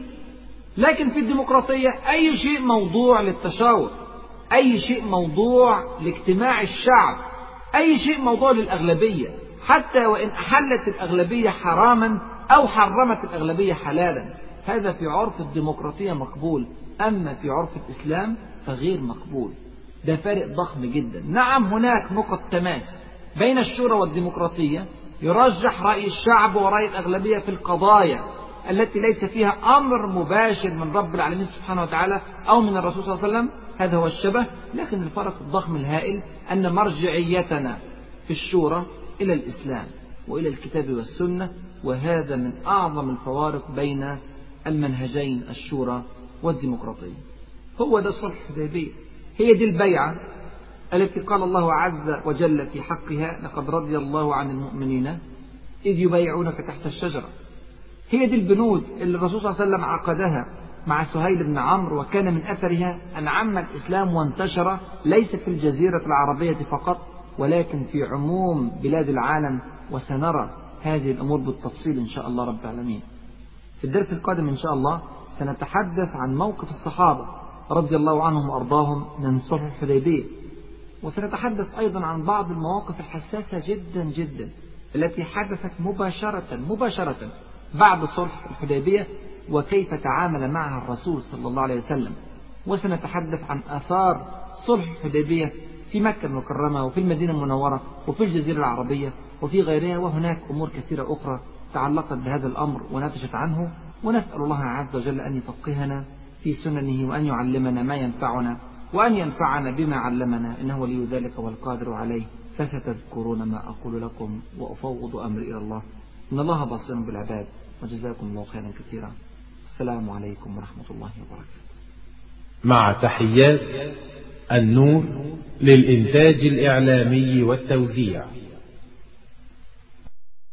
لكن في الديمقراطية أي شيء موضوع للتشاور، أي شيء موضوع لاجتماع الشعب، أي شيء موضوع للأغلبية، حتى وإن أحلت الأغلبية حراما أو حرمت الأغلبية حلالا، هذا في عرف الديمقراطية مقبول، أما في عرف الإسلام فغير مقبول. ده فارق ضخم جدا. نعم هناك نقط تماس بين الشورى والديمقراطية، يرجح رأي الشعب ورأي الأغلبية في القضايا التي ليس فيها أمر مباشر من رب العالمين سبحانه وتعالى أو من الرسول صلى الله عليه وسلم، هذا هو الشبه. لكن الفرق الضخم الهائل أن مرجعيتنا في الشورى إلى الإسلام وإلى الكتاب والسنة، وهذا من أعظم الفوارق بين المنهجين الشورى والديمقراطية. هو ده صلح الحديبية، هي دي البيعة التي قال الله عز وجل في حقها لقد رضي الله عن المؤمنين إذ يبايعونك تحت الشجرة. هي دي البنود اللي الرسول صلى الله عليه وسلم عقدها مع سهيل بن عمرو، وكان من أثرها أن عم الإسلام وانتشر ليس في الجزيرة العربية فقط ولكن في عموم بلاد العالم، وسنرى هذه الأمور بالتفصيل إن شاء الله رب العالمين. في الدرس القادم إن شاء الله سنتحدث عن موقف الصحابة رضي الله عنهم وأرضاهم من صلح الحديبية، وسنتحدث أيضا عن بعض المواقف الحساسة جدا جدا التي حدثت مباشرة مباشرة بعد صلح الحديبية وكيف تعامل معها الرسول صلى الله عليه وسلم. وسنتحدث عن آثار صلح الحديبية في مكة المكرمة وفي المدينة المنورة وفي الجزيرة العربية وفي غيرها، وهناك أمور كثيرة أخرى تعلقت بهذا الأمر ونتجت عنه. ونسأل الله عز وجل أن يفقهنا في سننه وأن يعلمنا ما ينفعنا وأن ينفعنا بما علمنا، إنه ولي ذلك والقادر عليه. فستذكرون ما أقول لكم وأفوض أمري إلى الله، إن الله بصير بالعباد، وجزاكم الله خيرا كثيرا. السلام عليكم ورحمة الله وبركاته. مع تحيات النور للإنتاج الإعلامي والتوزيع.